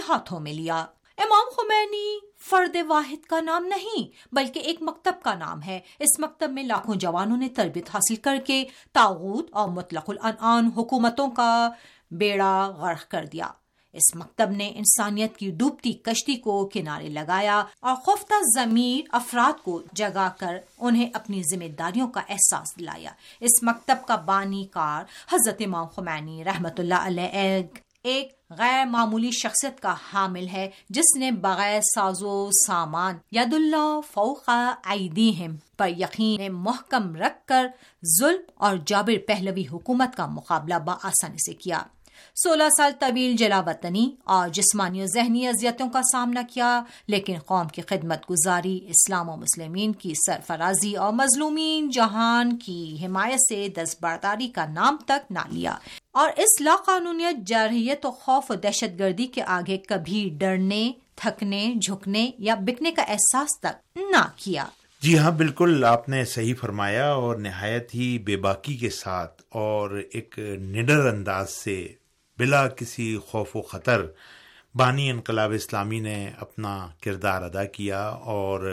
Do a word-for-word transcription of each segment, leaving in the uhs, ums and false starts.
ہاتھوں میں لیا۔ امام خمینی فرد واحد کا نام نہیں بلکہ ایک مکتب کا نام ہے۔ اس مکتب میں لاکھوں جوانوں نے تربیت حاصل کر کے طاغوت اور مطلق العنان حکومتوں کا بیڑا غرق کر دیا۔ اس مکتب نے انسانیت کی ڈوبتی کشتی کو کنارے لگایا اور خفتہ ضمیر افراد کو جگا کر انہیں اپنی ذمہ داریوں کا احساس دلایا۔ اس مکتب کا بانی کار حضرت امام خمینی رحمۃ اللہ علیہ ایک غیر معمولی شخصیت کا حامل ہے، جس نے بغیر ساز و سامان ید اللہ فوق ایدیہم پر یقین محکم رکھ کر ظلم اور جابر پہلوی حکومت کا مقابلہ بآسانی سے کیا۔ سولہ سال طویل جلا وطنی اور جسمانی و ذہنی اذیتوں کا سامنا کیا، لیکن قوم کی خدمت گزاری، اسلام و مسلمین کی سرفرازی اور مظلومین جہان کی حمایت سے دست برداری کا نام تک نہ لیا، اور اس لاقانونیت، جارحیت و خوف و دہشت گردی کے آگے کبھی ڈرنے، تھکنے، جھکنے یا بکنے کا احساس تک نہ کیا۔ جی ہاں، بالکل آپ نے صحیح فرمایا، اور نہایت ہی بے باکی کے ساتھ اور ایک نڈر انداز سے بلا کسی خوف و خطر بانی انقلاب اسلامی نے اپنا کردار ادا کیا، اور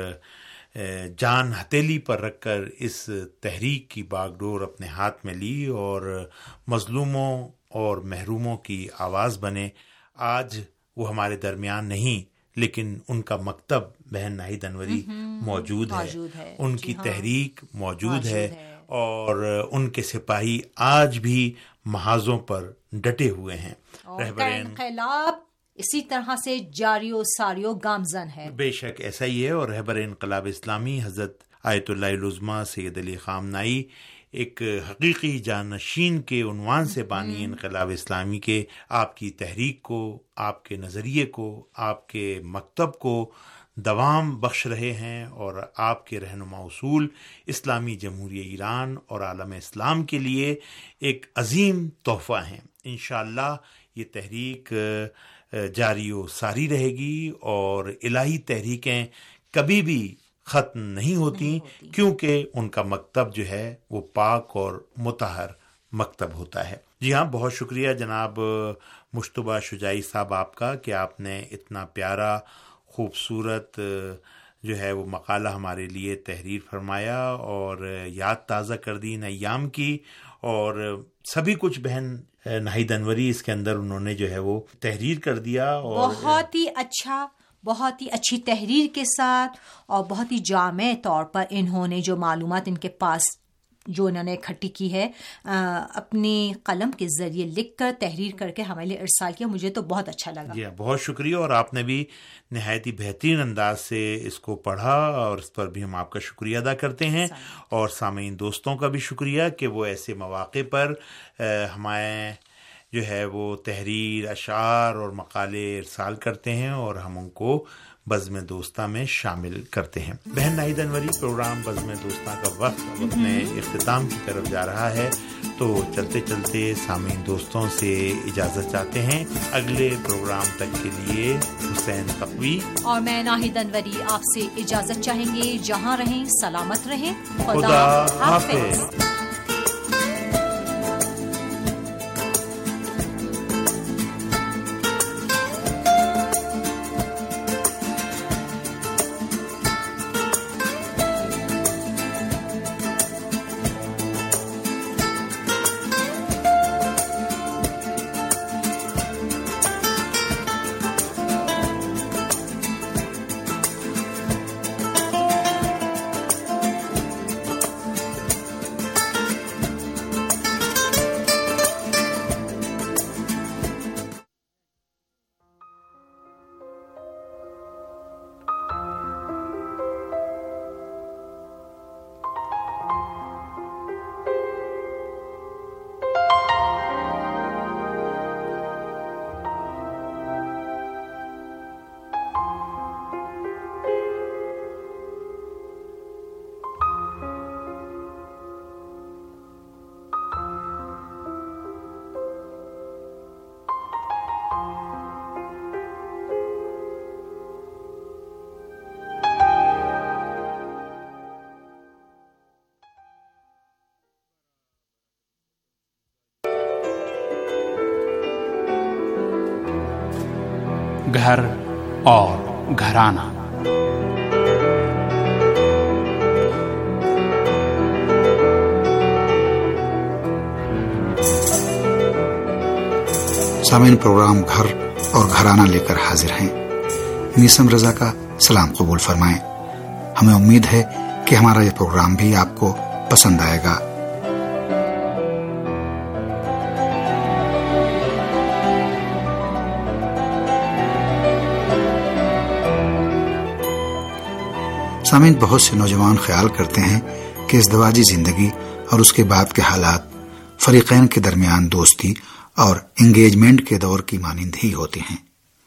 جان ہتھیلی پر رکھ کر اس تحریک کی باغ ڈور اپنے ہاتھ میں لی اور مظلوموں اور محروموں کی آواز بنے۔ آج وہ ہمارے درمیان نہیں، لیکن ان کا مکتب بہن ناہید انوری موجود ہے، ان کی تحریک موجود ہے، اور ان کے سپاہی آج بھی محاذوں پر ڈٹے ہوئے ہیں۔ انقلاب اسی طرح سے جاری و ساری و گامزن ہے۔ بے شک ایسا ہی ہے، اور رہبر انقلاب اسلامی حضرت آیت اللہ العظمیٰ سید علی خامنائی ایک حقیقی جانشین کے عنوان سے بانی انقلاب اسلامی کے آپ کی تحریک کو، آپ کے نظریے کو، آپ کے مکتب کو دوام بخش رہے ہیں، اور آپ کے رہنما اصول اسلامی جمہوریہ ایران اور عالم اسلام کے لیے ایک عظیم تحفہ ہیں۔ انشاءاللہ یہ تحریک جاری و ساری رہے گی، اور الہی تحریکیں کبھی بھی ختم نہیں ہوتی, نہیں ہوتی کیونکہ ان کا مکتب جو ہے وہ پاک اور مطہر مکتب ہوتا ہے. جی ہاں, بہت شکریہ جناب مشتبہ شجاعی صاحب آپ کا کہ آپ نے اتنا پیارا خوبصورت جو ہے وہ مقالہ ہمارے لیے تحریر فرمایا اور یاد تازہ کر دی ان ایام کی, اور سبھی کچھ بہن ناہید انوری اس کے اندر انہوں نے جو ہے وہ تحریر کر دیا, اور بہت ہی اچھا, بہت ہی اچھی تحریر کے ساتھ اور بہت ہی جامع طور پر انہوں نے جو معلومات ان کے پاس جو انہوں نے اکٹھی کی ہے اپنی قلم کے ذریعے لکھ کر تحریر کر کے ہمارے لیے ارسال کیا. مجھے تو بہت اچھا لگا. جی بہت شکریہ, اور آپ نے بھی نہایت ہی بہترین انداز سے اس کو پڑھا, اور اس پر بھی ہم آپ کا شکریہ ادا کرتے ہیں, اور سامعین دوستوں کا بھی شکریہ کہ وہ ایسے مواقع پر ہمارے جو ہے وہ تحریر, اشعار اور مقالے ارسال کرتے ہیں, اور ہم ان کو بزم دوستہ میں شامل کرتے ہیں. بہن ناہید انوری, پروگرام بزم دوستہ کا وقت اب اپنے اختتام کی طرف جا رہا ہے, تو چلتے چلتے سامعین دوستوں سے اجازت چاہتے ہیں. اگلے پروگرام تک کے لیے حسین تقوی اور میں ناہید انوری آپ سے اجازت چاہیں گے. جہاں رہیں سلامت رہیں. خدا حافظ. گھر اور گھرانہ۔ سامعین، پروگرام گھر اور گھرانہ لے کر حاضر ہیں۔ نیسم رضا کا سلام قبول فرمائیں۔ ہمیں امید ہے کہ ہمارا یہ پروگرام بھی آپ کو پسند آئے گا۔ سامعین، بہت سے نوجوان خیال کرتے ہیں کہ ازدواجی زندگی اور اس کے بعد کے حالات فریقین کے درمیان دوستی اور انگیجمنٹ کے دور کی مانند ہی ہوتے ہیں۔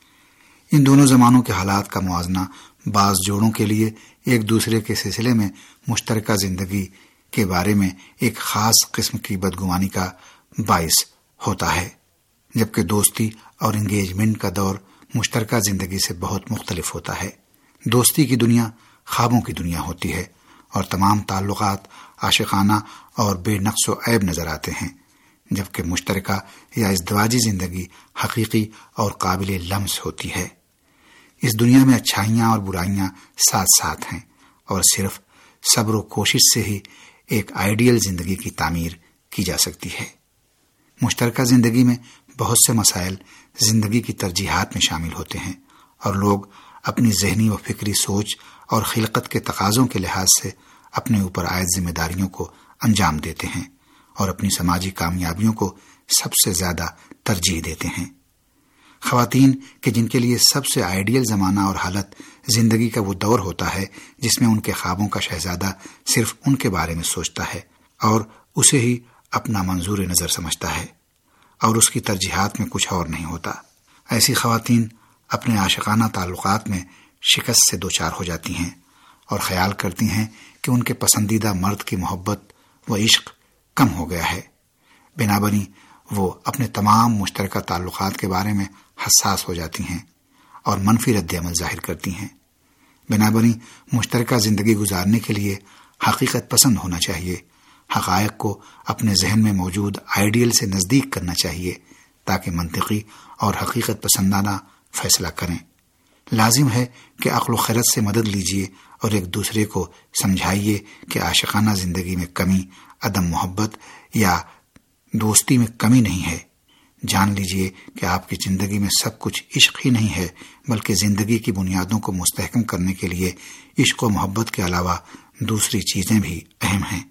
ان دونوں زمانوں کے حالات کا موازنہ بعض جوڑوں کے لیے ایک دوسرے کے سلسلے میں مشترکہ زندگی کے بارے میں ایک خاص قسم کی بدگمانی کا باعث ہوتا ہے، جبکہ دوستی اور انگیجمنٹ کا دور مشترکہ زندگی سے بہت مختلف ہوتا ہے۔ دوستی کی دنیا خوابوں کی دنیا ہوتی ہے اور تمام تعلقات عاشقانہ اور بے نقص و عیب نظر آتے ہیں، جبکہ مشترکہ یا ازدواجی زندگی حقیقی اور قابل لمس ہوتی ہے۔ اس دنیا میں اچھائیاں اور برائیاں ساتھ ساتھ ہیں، اور صرف صبر و کوشش سے ہی ایک آئیڈیل زندگی کی تعمیر کی جا سکتی ہے۔ مشترکہ زندگی میں بہت سے مسائل زندگی کی ترجیحات میں شامل ہوتے ہیں، اور لوگ اپنی ذہنی و فکری سوچ اور خلقت کے تقاضوں کے لحاظ سے اپنے اوپر عائد ذمہ داریوں کو انجام دیتے ہیں اور اپنی سماجی کامیابیوں کو سب سے زیادہ ترجیح دیتے ہیں۔ خواتین کہ جن کے لیے سب سے آئیڈیل زمانہ اور حالت زندگی کا وہ دور ہوتا ہے جس میں ان کے خوابوں کا شہزادہ صرف ان کے بارے میں سوچتا ہے اور اسے ہی اپنا منظور نظر سمجھتا ہے اور اس کی ترجیحات میں کچھ اور نہیں ہوتا، ایسی خواتین اپنے عاشقانہ تعلقات میں شکست سے دوچار ہو جاتی ہیں اور خیال کرتی ہیں کہ ان کے پسندیدہ مرد کی محبت و عشق کم ہو گیا ہے۔ بنابراین وہ اپنے تمام مشترکہ تعلقات کے بارے میں حساس ہو جاتی ہیں اور منفی رد عمل ظاہر کرتی ہیں۔ بنابراین مشترکہ زندگی گزارنے کے لیے حقیقت پسند ہونا چاہیے، حقائق کو اپنے ذہن میں موجود آئیڈیل سے نزدیک کرنا چاہیے تاکہ منطقی اور حقیقت پسندانہ فیصلہ کریں۔ لازم ہے کہ عقل و خرد سے مدد لیجیے اور ایک دوسرے کو سمجھائیے کہ عاشقانہ زندگی میں کمی عدم محبت یا دوستی میں کمی نہیں ہے۔ جان لیجیے کہ آپ کی زندگی میں سب کچھ عشق ہی نہیں ہے، بلکہ زندگی کی بنیادوں کو مستحکم کرنے کے لیے عشق و محبت کے علاوہ دوسری چیزیں بھی اہم ہیں۔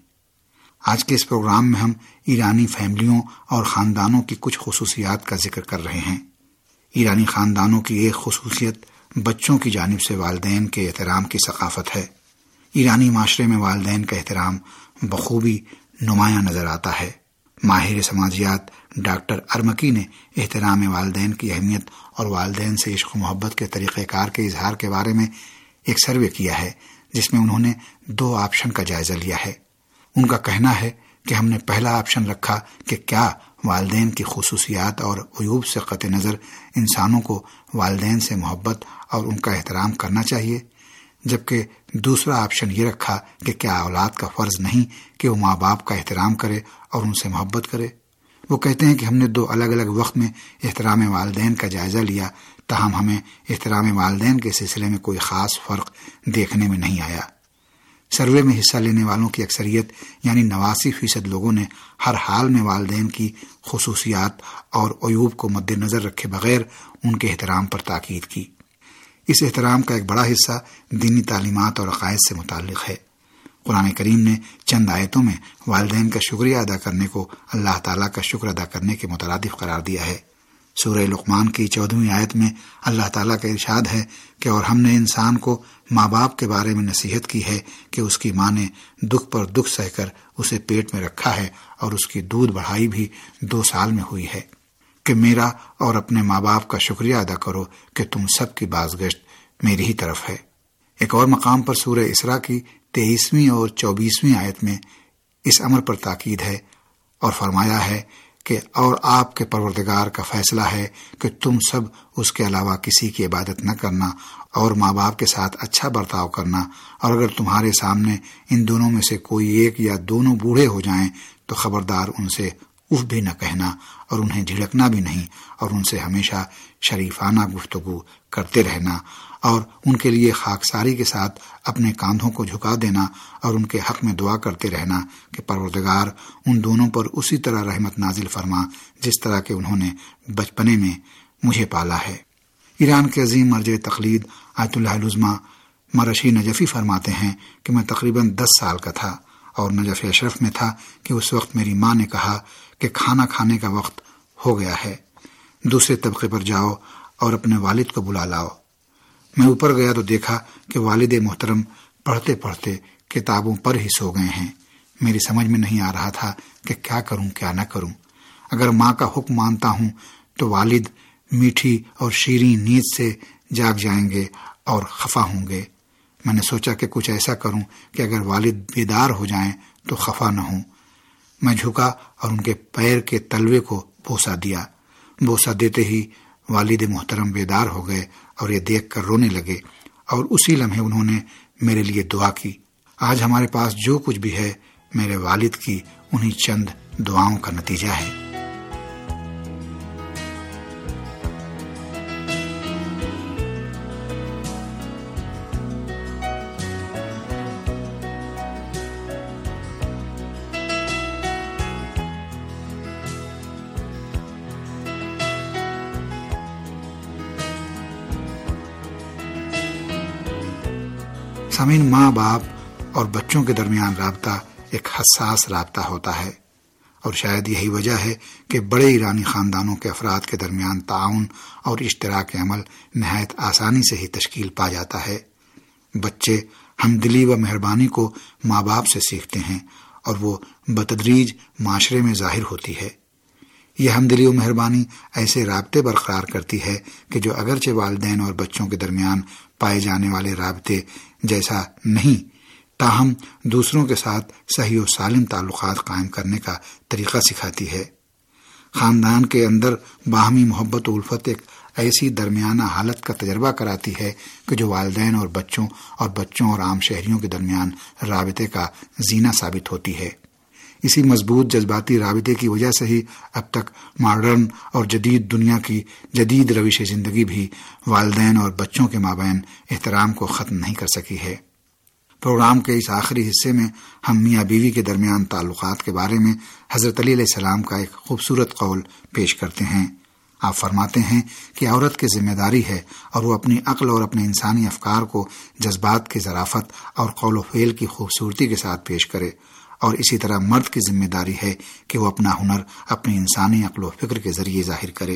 آج کے اس پروگرام میں ہم ایرانی فیملیوں اور خاندانوں کی کچھ خصوصیات کا ذکر کر رہے ہیں۔ ایرانی خاندانوں کی ایک خصوصیت بچوں کی جانب سے والدین کے احترام کی ثقافت ہے۔ ایرانی معاشرے میں والدین کا احترام بخوبی نمایاں نظر آتا ہے۔ ماہر سماجیات ڈاکٹر ارمکی نے احترام والدین کی اہمیت اور والدین سے عشق و محبت کے طریقہ کار کے اظہار کے بارے میں ایک سروے کیا ہے، جس میں انہوں نے دو آپشن کا جائزہ لیا ہے۔ ان کا کہنا ہے کہ ہم نے پہلا آپشن رکھا کہ کیا والدین کی خصوصیات اور عیوب سے قطع نظر انسانوں کو والدین سے محبت اور ان کا احترام کرنا چاہیے، جبکہ دوسرا آپشن یہ رکھا کہ کیا اولاد کا فرض نہیں کہ وہ ماں باپ کا احترام کرے اور ان سے محبت کرے۔ وہ کہتے ہیں کہ ہم نے دو الگ الگ وقت میں احترام والدین کا جائزہ لیا، تاہم ہمیں احترام والدین کے سلسلے میں کوئی خاص فرق دیکھنے میں نہیں آیا۔ سروے میں حصہ لینے والوں کی اکثریت یعنی نواسی فیصد لوگوں نے ہر حال میں والدین کی خصوصیات اور عیوب کو مد نظر رکھے بغیر ان کے احترام پر تاکید کی۔ اس احترام کا ایک بڑا حصہ دینی تعلیمات اور عقائد سے متعلق ہے۔ قرآن کریم نے چند آیتوں میں والدین کا شکریہ ادا کرنے کو اللہ تعالیٰ کا شکر ادا کرنے کے مترادف قرار دیا ہے۔ سورہ لقمان کی چودہویں آیت میں اللہ تعالیٰ کا ارشاد ہے کہ اور ہم نے انسان کو ماں باپ کے بارے میں نصیحت کی ہے کہ اس کی ماں نے دکھ پر دکھ سہ کر اسے پیٹ میں رکھا ہے اور اس کی دودھ بڑھائی بھی دو سال میں ہوئی ہے، کہ میرا اور اپنے ماں باپ کا شکریہ ادا کرو کہ تم سب کی بازگشت میری ہی طرف ہے۔ ایک اور مقام پر سورہ اسراء کی تیئیسویں اور چوبیسویں آیت میں اس امر پر تاکید ہے اور فرمایا ہے کہ اور آپ کے پروردگار کا فیصلہ ہے کہ تم سب اس کے علاوہ کسی کی عبادت نہ کرنا اور ماں باپ کے ساتھ اچھا برتاؤ کرنا، اور اگر تمہارے سامنے ان دونوں میں سے کوئی ایک یا دونوں بوڑھے ہو جائیں تو خبردار ان سے اف بھی نہ کہنا اور انہیں جھڑکنا بھی نہیں، اور ان سے ہمیشہ شریفانہ گفتگو کرتے رہنا، اور ان کے لیے خاکساری کے ساتھ اپنے کاندھوں کو جھکا دینا اور ان کے حق میں دعا کرتے رہنا کہ پروردگار ان دونوں پر اسی طرح رحمت نازل فرما جس طرح کہ انہوں نے بچپنے میں مجھے پالا ہے۔ ایران کے عظیم مرجع تقلید آیت اللہ العظمیٰ مرشی نجفی فرماتے ہیں کہ میں تقریباً دس سال کا تھا اور نجف اشرف میں تھا کہ اس وقت میری ماں نے کہا کہ کھانا کھانے کا وقت ہو گیا ہے، دوسرے طبقے پر جاؤ اور اپنے والد کو بلا لاؤ۔ میں اوپر گیا تو دیکھا کہ والد محترم پڑھتے پڑھتے کتابوں پر ہی سو گئے ہیں۔ میری سمجھ میں نہیں آ رہا تھا کہ کیا کروں کیا نہ کروں۔ اگر ماں کا حکم مانتا ہوں تو والد میٹھی اور شیریں نیند سے جاگ جائیں گے اور خفا ہوں گے۔ میں نے سوچا کہ کچھ ایسا کروں کہ اگر والد بیدار ہو جائیں تو خفا نہ ہوں۔ میں جھکا اور ان کے پیر کے تلوے کو بوسہ دیا۔ بوسہ دیتے ہی والد محترم بیدار ہو گئے اور یہ دیکھ کر رونے لگے، اور اسی لمحے انہوں نے میرے لیے دعا کی۔ آج ہمارے پاس جو کچھ بھی ہے میرے والد کی انہی چند دعاؤں کا نتیجہ ہے۔ سامعین، ماں باپ اور بچوں کے درمیان رابطہ ایک حساس رابطہ ہوتا ہے، اور شاید یہی وجہ ہے کہ بڑے ایرانی خاندانوں کے افراد کے درمیان تعاون اور اشتراک عمل نہایت آسانی سے ہی تشکیل پا جاتا ہے۔ بچے ہمدلی و مہربانی کو ماں باپ سے سیکھتے ہیں اور وہ بتدریج معاشرے میں ظاہر ہوتی ہے۔ یہ ہمدلی و مہربانی ایسے رابطے برقرار کرتی ہے کہ جو اگرچہ والدین اور بچوں کے درمیان پائے جانے والے رابطے جیسا نہیں، تاہم دوسروں کے ساتھ صحیح و سالم تعلقات قائم کرنے کا طریقہ سکھاتی ہے۔ خاندان کے اندر باہمی محبت و الفت ایک ایسی درمیانہ حالت کا تجربہ کراتی ہے کہ جو والدین اور بچوں اور بچوں اور عام شہریوں کے درمیان رابطے کا زینہ ثابت ہوتی ہے۔ اسی مضبوط جذباتی رابطے کی وجہ سے ہی اب تک ماڈرن اور جدید دنیا کی جدید روش زندگی بھی والدین اور بچوں کے مابین احترام کو ختم نہیں کر سکی ہے۔ پروگرام کے اس آخری حصے میں ہم میاں بیوی کے درمیان تعلقات کے بارے میں حضرت علی علیہ السلام کا ایک خوبصورت قول پیش کرتے ہیں۔ آپ فرماتے ہیں کہ عورت کی ذمہ داری ہے اور وہ اپنی عقل اور اپنے انسانی افکار کو جذبات کی ظرافت اور قول و فعل کی خوبصورتی کے ساتھ پیش کرے، اور اسی طرح مرد کی ذمہ داری ہے کہ وہ اپنا ہنر اپنی انسانی عقل و فکر کے ذریعے ظاہر کرے۔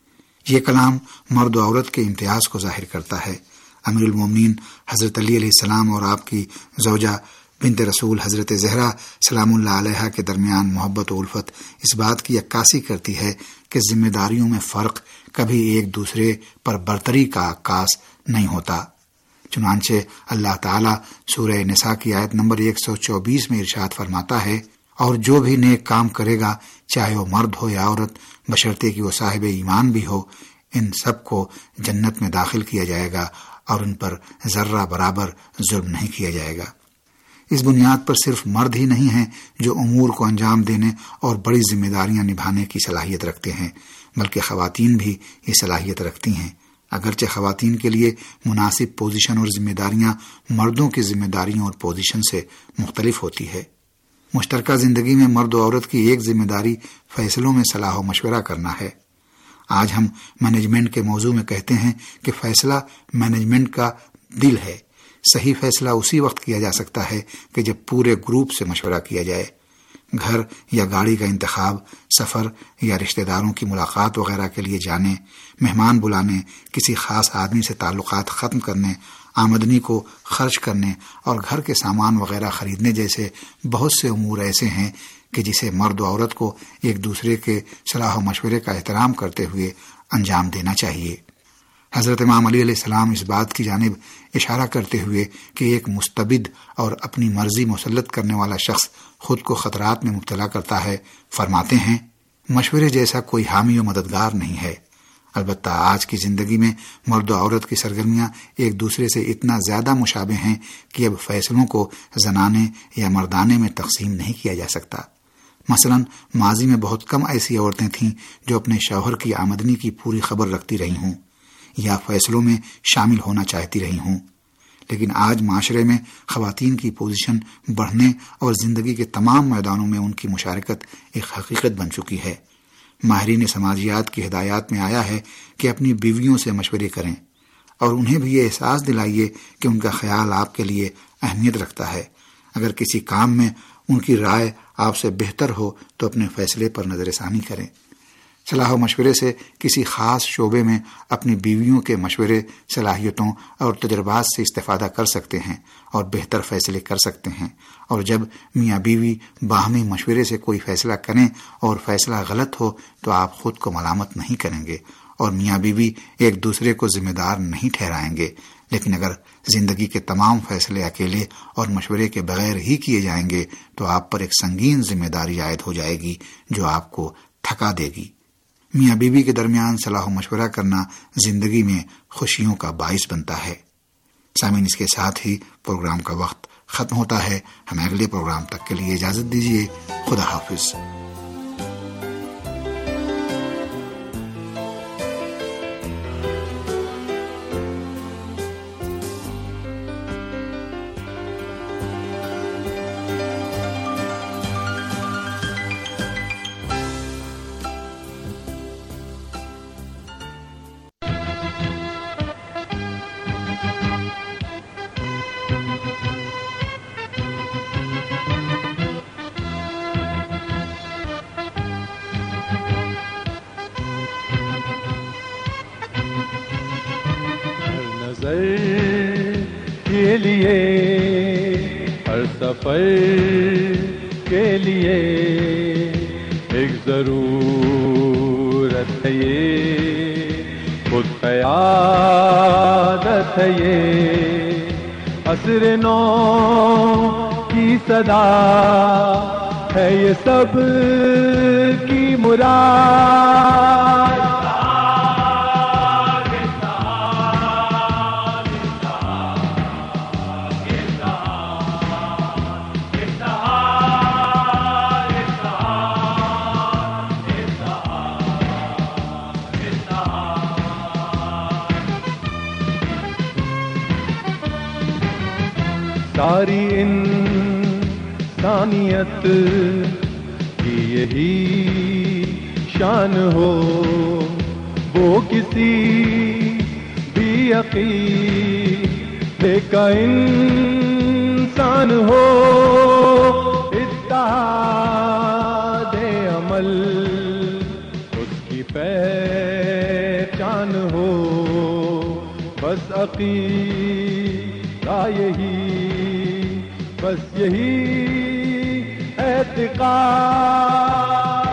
یہ کلام مرد و عورت کے امتیاز کو ظاہر کرتا ہے۔ امیر المومنین حضرت علی علیہ السلام اور آپ کی زوجہ بنت رسول حضرت زہرا سلام اللہ علیہا کے درمیان محبت و الفت اس بات کی عکاسی کرتی ہے کہ ذمہ داریوں میں فرق کبھی ایک دوسرے پر برتری کا عکاس نہیں ہوتا۔ چنانچہ اللہ تعالیٰ سورہ نساء کی آیت نمبر ایک سو چوبیس میں ارشاد فرماتا ہے، اور جو بھی نیک کام کرے گا چاہے وہ مرد ہو یا عورت، بشرطے کہ وہ صاحب ایمان بھی ہو، ان سب کو جنت میں داخل کیا جائے گا اور ان پر ذرہ برابر ظلم نہیں کیا جائے گا۔ اس بنیاد پر صرف مرد ہی نہیں ہیں جو امور کو انجام دینے اور بڑی ذمہ داریاں نبھانے کی صلاحیت رکھتے ہیں، بلکہ خواتین بھی یہ صلاحیت رکھتی ہیں، اگرچہ خواتین کے لیے مناسب پوزیشن اور ذمہ داریاں مردوں کی ذمہ داریوں اور پوزیشن سے مختلف ہوتی ہے۔ مشترکہ زندگی میں مرد و عورت کی ایک ذمہ داری فیصلوں میں صلاح و مشورہ کرنا ہے۔ آج ہم مینجمنٹ کے موضوع میں کہتے ہیں کہ فیصلہ مینجمنٹ کا دل ہے۔ صحیح فیصلہ اسی وقت کیا جا سکتا ہے کہ جب پورے گروپ سے مشورہ کیا جائے۔ گھر یا گاڑی کا انتخاب، سفر یا رشتہ داروں کی ملاقات وغیرہ کے لیے جانے، مہمان بلانے، کسی خاص آدمی سے تعلقات ختم کرنے، آمدنی کو خرچ کرنے اور گھر کے سامان وغیرہ خریدنے جیسے بہت سے امور ایسے ہیں کہ جسے مرد و عورت کو ایک دوسرے کے صلاح و مشورے کا احترام کرتے ہوئے انجام دینا چاہیے۔ حضرت امام علی علیہ السلام اس بات کی جانب اشارہ کرتے ہوئے کہ ایک مستبد اور اپنی مرضی مسلط کرنے والا شخص خود کو خطرات میں مبتلا کرتا ہے، فرماتے ہیں، مشورے جیسا کوئی حامی و مددگار نہیں ہے۔ البتہ آج کی زندگی میں مرد و عورت کی سرگرمیاں ایک دوسرے سے اتنا زیادہ مشابہ ہیں کہ اب فیصلوں کو زنانے یا مردانے میں تقسیم نہیں کیا جا سکتا، مثلاً ماضی میں بہت کم ایسی عورتیں تھیں جو اپنے شوہر کی آمدنی کی پوری خبر رکھتی رہی ہوں یا فیصلوں میں شامل ہونا چاہتی رہی ہوں، لیکن آج معاشرے میں خواتین کی پوزیشن بڑھنے اور زندگی کے تمام میدانوں میں ان کی مشارکت ایک حقیقت بن چکی ہے۔ ماہرین سماجیات کی ہدایات میں آیا ہے کہ اپنی بیویوں سے مشورے کریں اور انہیں بھی یہ احساس دلائیے کہ ان کا خیال آپ کے لیے اہمیت رکھتا ہے۔ اگر کسی کام میں ان کی رائے آپ سے بہتر ہو تو اپنے فیصلے پر نظر ثانی کریں۔ صلاح و مشورے سے کسی خاص شعبے میں اپنی بیویوں کے مشورے، صلاحیتوں اور تجربات سے استفادہ کر سکتے ہیں اور بہتر فیصلے کر سکتے ہیں، اور جب میاں بیوی باہمی مشورے سے کوئی فیصلہ کریں اور فیصلہ غلط ہو تو آپ خود کو ملامت نہیں کریں گے اور میاں بیوی ایک دوسرے کو ذمہ دار نہیں ٹھہرائیں گے، لیکن اگر زندگی کے تمام فیصلے اکیلے اور مشورے کے بغیر ہی کیے جائیں گے تو آپ پر ایک سنگین ذمہ داری عائد ہو جائے گی جو آپ کو تھکا دے گی۔ میاں بیوی کے درمیان صلاح و مشورہ کرنا زندگی میں خوشیوں کا باعث بنتا ہے۔ سامعین، اس کے ساتھ ہی پروگرام کا وقت ختم ہوتا ہے۔ ہمیں اگلے پروگرام تک کے لیے اجازت دیجیے۔ خدا حافظ۔ کے لیے ہر سفر کے لیے ایک ضرورت ہے، یہ خود قیادت ہے، یہ عصر نو کی صدا ہے، یہ سب کی مراد۔ ساری انسانیت کی یہی شان ہو، وہ کسی بھی عقیدے کا انسان ہو، اتحاد عمل اس کی پہچان ہو، بس عقیدہ یہی، بس یہی اعتقاد۔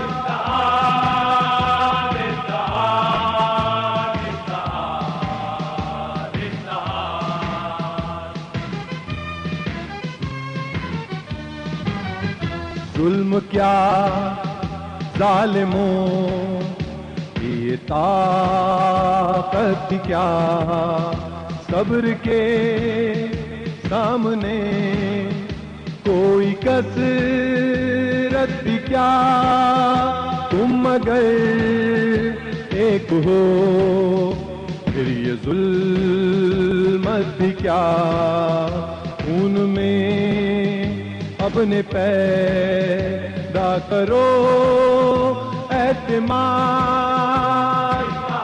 ظلم کیا ظالموں کی طاقت کیا، صبر کے سامنے کوئی کثرت بھی کیا، تم اگر ایک ہو پھر یہ ظلمت بھی کیا، خون میں اپنے پیدا کرو اعتماد۔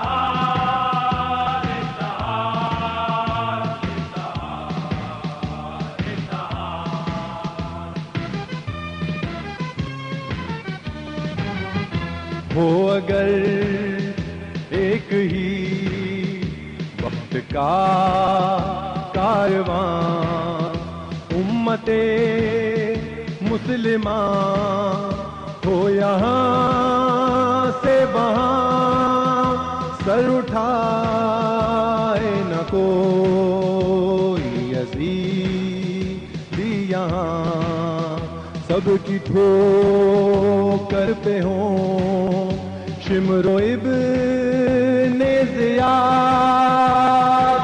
ہو اگر ایک ہی وقت کا کارواں، امت مسلمہ ہو یہاں سے وہاں، سر اٹھائے نہ کوئی یزیدی یہاں، سب کی ٹھوکر پہ ہوں شمر و ابن زیاد۔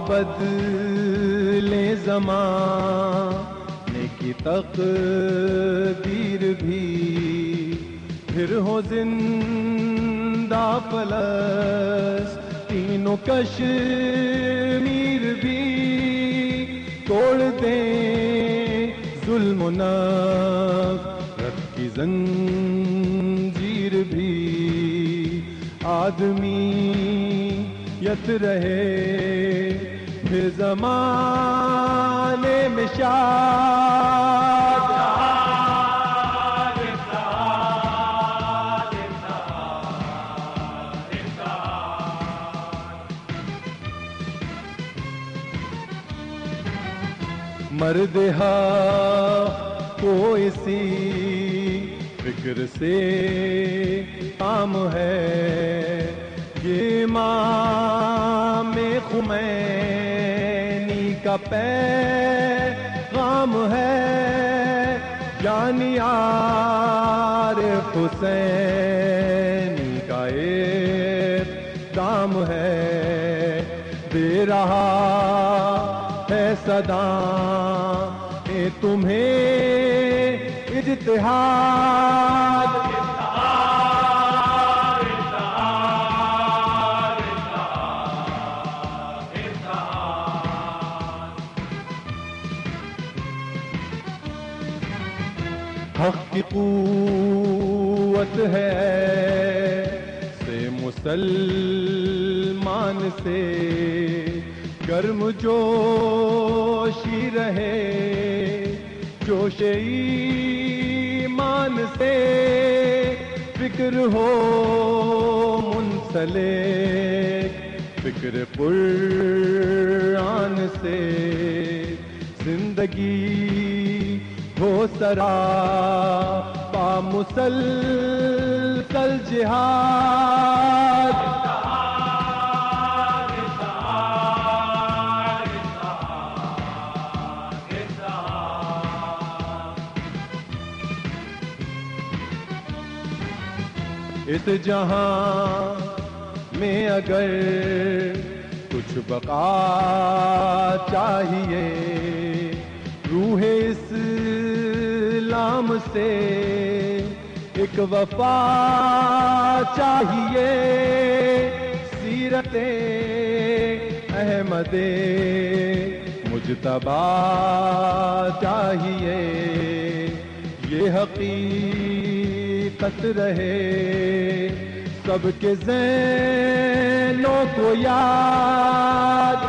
بدلے زمانے کی تقدیر بھی، پھر ہو زندہ فلسطین و کشمیر بھی، توڑ دیں ظلم و نفرت کی زنجیر بھی، آدمیت رہے پھر زمانے میں شاد۔ مرد حق کو اسی فکر سے کام ہے، یہ امام خمینی کا پیغام ہے، یعنی عارف حسینی کا اقدام ہے، دے رہا ہے صدا تمہیں اجتہاد۔ حق کی قوت ہے سے مسلمان سے، گرم جوشی رہے جوش ایمان سے، فکر ہو منسلک فکر قرآن سے، زندگی ہو سراپا مسلسل جہاد۔ اس جہاں میں اگر کچھ بقا چاہیے، روح اسلام سے ایک وفا چاہیے، سیرت احمد مجتبی چاہیے، یہ حقیقت رہے سب کے ذہنوں کو یاد۔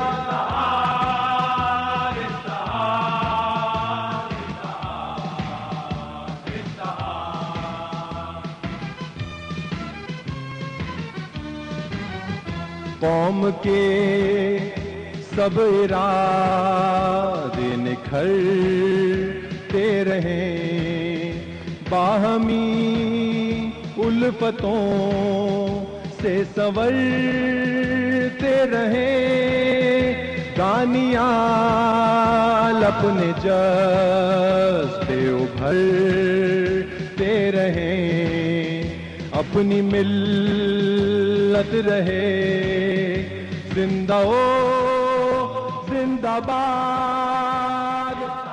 قوم کے سب ارادے نکھرتے رہیں، باہمی الفتوں سے سنورتے رہیں، دانیال اپنے جذبے ابھرتے رہیں، اپنی ملت رہے زندہ او زندہ باد۔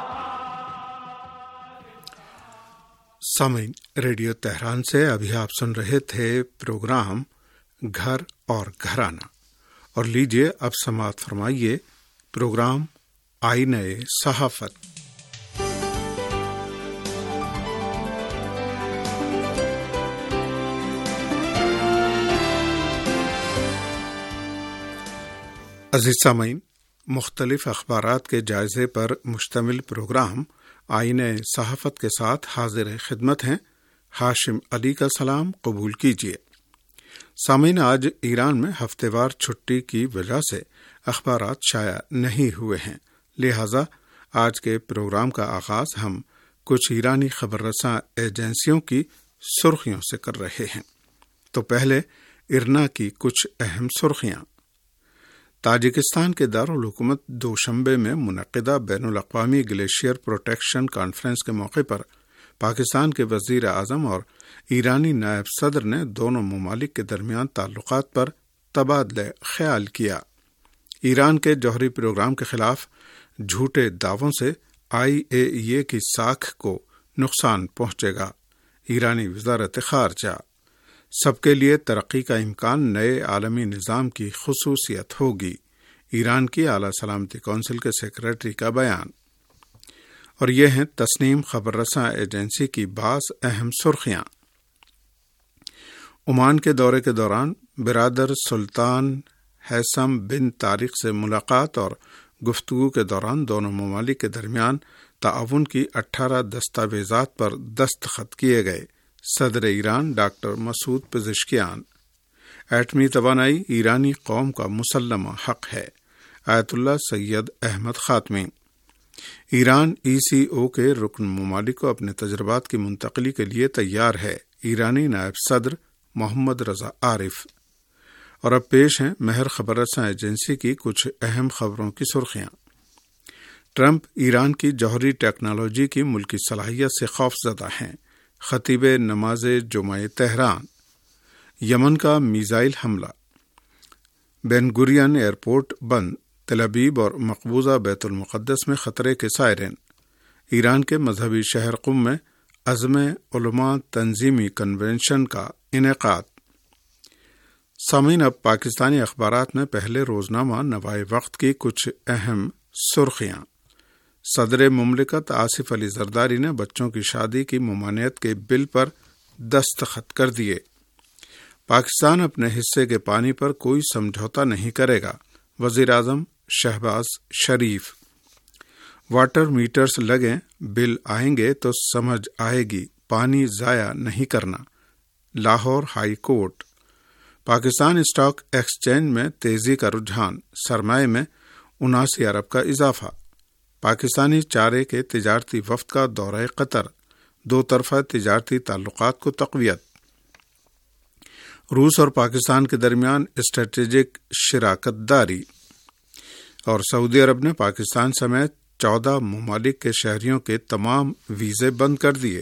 سامعین، ریڈیو تہران سے ابھی آپ سن رہے تھے پروگرام گھر اور گھرانہ، اور لیجیے اب سماعت فرمائیے پروگرام آئینہ صحافت۔ عزیز سامعین، مختلف اخبارات کے جائزے پر مشتمل پروگرام آئینہ صحافت کے ساتھ حاضر خدمت ہیں۔ ہاشم علی کا سلام قبول کیجیے۔ سامعین، آج ایران میں ہفتے وار چھٹی کی وجہ سے اخبارات شائع نہیں ہوئے ہیں، لہذا آج کے پروگرام کا آغاز ہم کچھ ایرانی خبر رساں ایجنسیوں کی سرخیوں سے کر رہے ہیں۔ تو پہلے ارنا کی کچھ اہم سرخیاں۔ تاجکستان کے دارالحکومت دوشنبے میں منعقدہ بین الاقوامی گلیشیئر پروٹیکشن کانفرنس کے موقع پر پاکستان کے وزیر اعظم اور ایرانی نائب صدر نے دونوں ممالک کے درمیان تعلقات پر تبادلہ خیال کیا۔ ایران کے جوہری پروگرام کے خلاف جھوٹے دعووں سے آئی اے ای اے کی ساکھ کو نقصان پہنچے گا۔ ایرانی وزارت خارجہ۔ سب کے لیے ترقی کا امکان نئے عالمی نظام کی خصوصیت ہوگی، ایران کی اعلیٰ سلامتی کونسل کے سیکریٹری کا بیان۔ اور یہ ہیں تسنیم خبر رساں ایجنسی کی بعض اہم سرخیاں۔ عمان کے دورے کے دوران برادر سلطان ہیثم بن طارق سے ملاقات اور گفتگو کے دوران دونوں ممالک کے درمیان تعاون کی اٹھارہ دستاویزات پر دستخط کیے گئے۔ صدر ایران ڈاکٹر مسعود پزشکیان۔ ایٹمی توانائی ایرانی قوم کا مسلمہ حق ہے، آیت اللہ سید احمد خاتمی۔ ایران ای سی او کے رکن ممالک کو اپنے تجربات کی منتقلی کے لیے تیار ہے، ایرانی نائب صدر محمد رضا عارف۔ اور اب پیش ہیں مہر خبر رساں ایجنسی کی کچھ اہم خبروں کی سرخیاں۔ ٹرمپ ایران کی جوہری ٹیکنالوجی کی ملکی صلاحیت سے خوفزدہ ہیں، خطیب نماز جمعہ تہران۔ یمن کا میزائل حملہ، بین گورین ایئرپورٹ بند، تل ابیب اور مقبوضہ بیت المقدس میں خطرے کے سائرن۔ ایران کے مذہبی شہر قم میں عزم علماء تنظیمی کنونشن کا انعقاد۔ سامعین، اب پاکستانی اخبارات میں پہلے روزنامہ نوائے وقت کی کچھ اہم سرخیاں۔ صدر مملکت آصف علی زرداری نے بچوں کی شادی کی ممانعت کے بل پر دستخط کر دیے۔ پاکستان اپنے حصے کے پانی پر کوئی سمجھوتا نہیں کرے گا، وزیر اعظم شہباز شریف۔ واٹر میٹرز لگیں، بل آئیں گے تو سمجھ آئے گی، پانی ضائع نہیں کرنا، Lahore high court. Pakistan stock exchange میں تیزی کا رجحان، سرمائے میں اناسی ارب کا اضافہ۔ پاکستانی چارے کے تجارتی وفد کا دورہ قطر، دو طرفہ تجارتی تعلقات کو تقویت۔ روس اور پاکستان کے درمیان اسٹریٹجک شراکت داری، اور سعودی عرب نے پاکستان سمیت چودہ ممالک کے شہریوں کے تمام ویزے بند کر دیے۔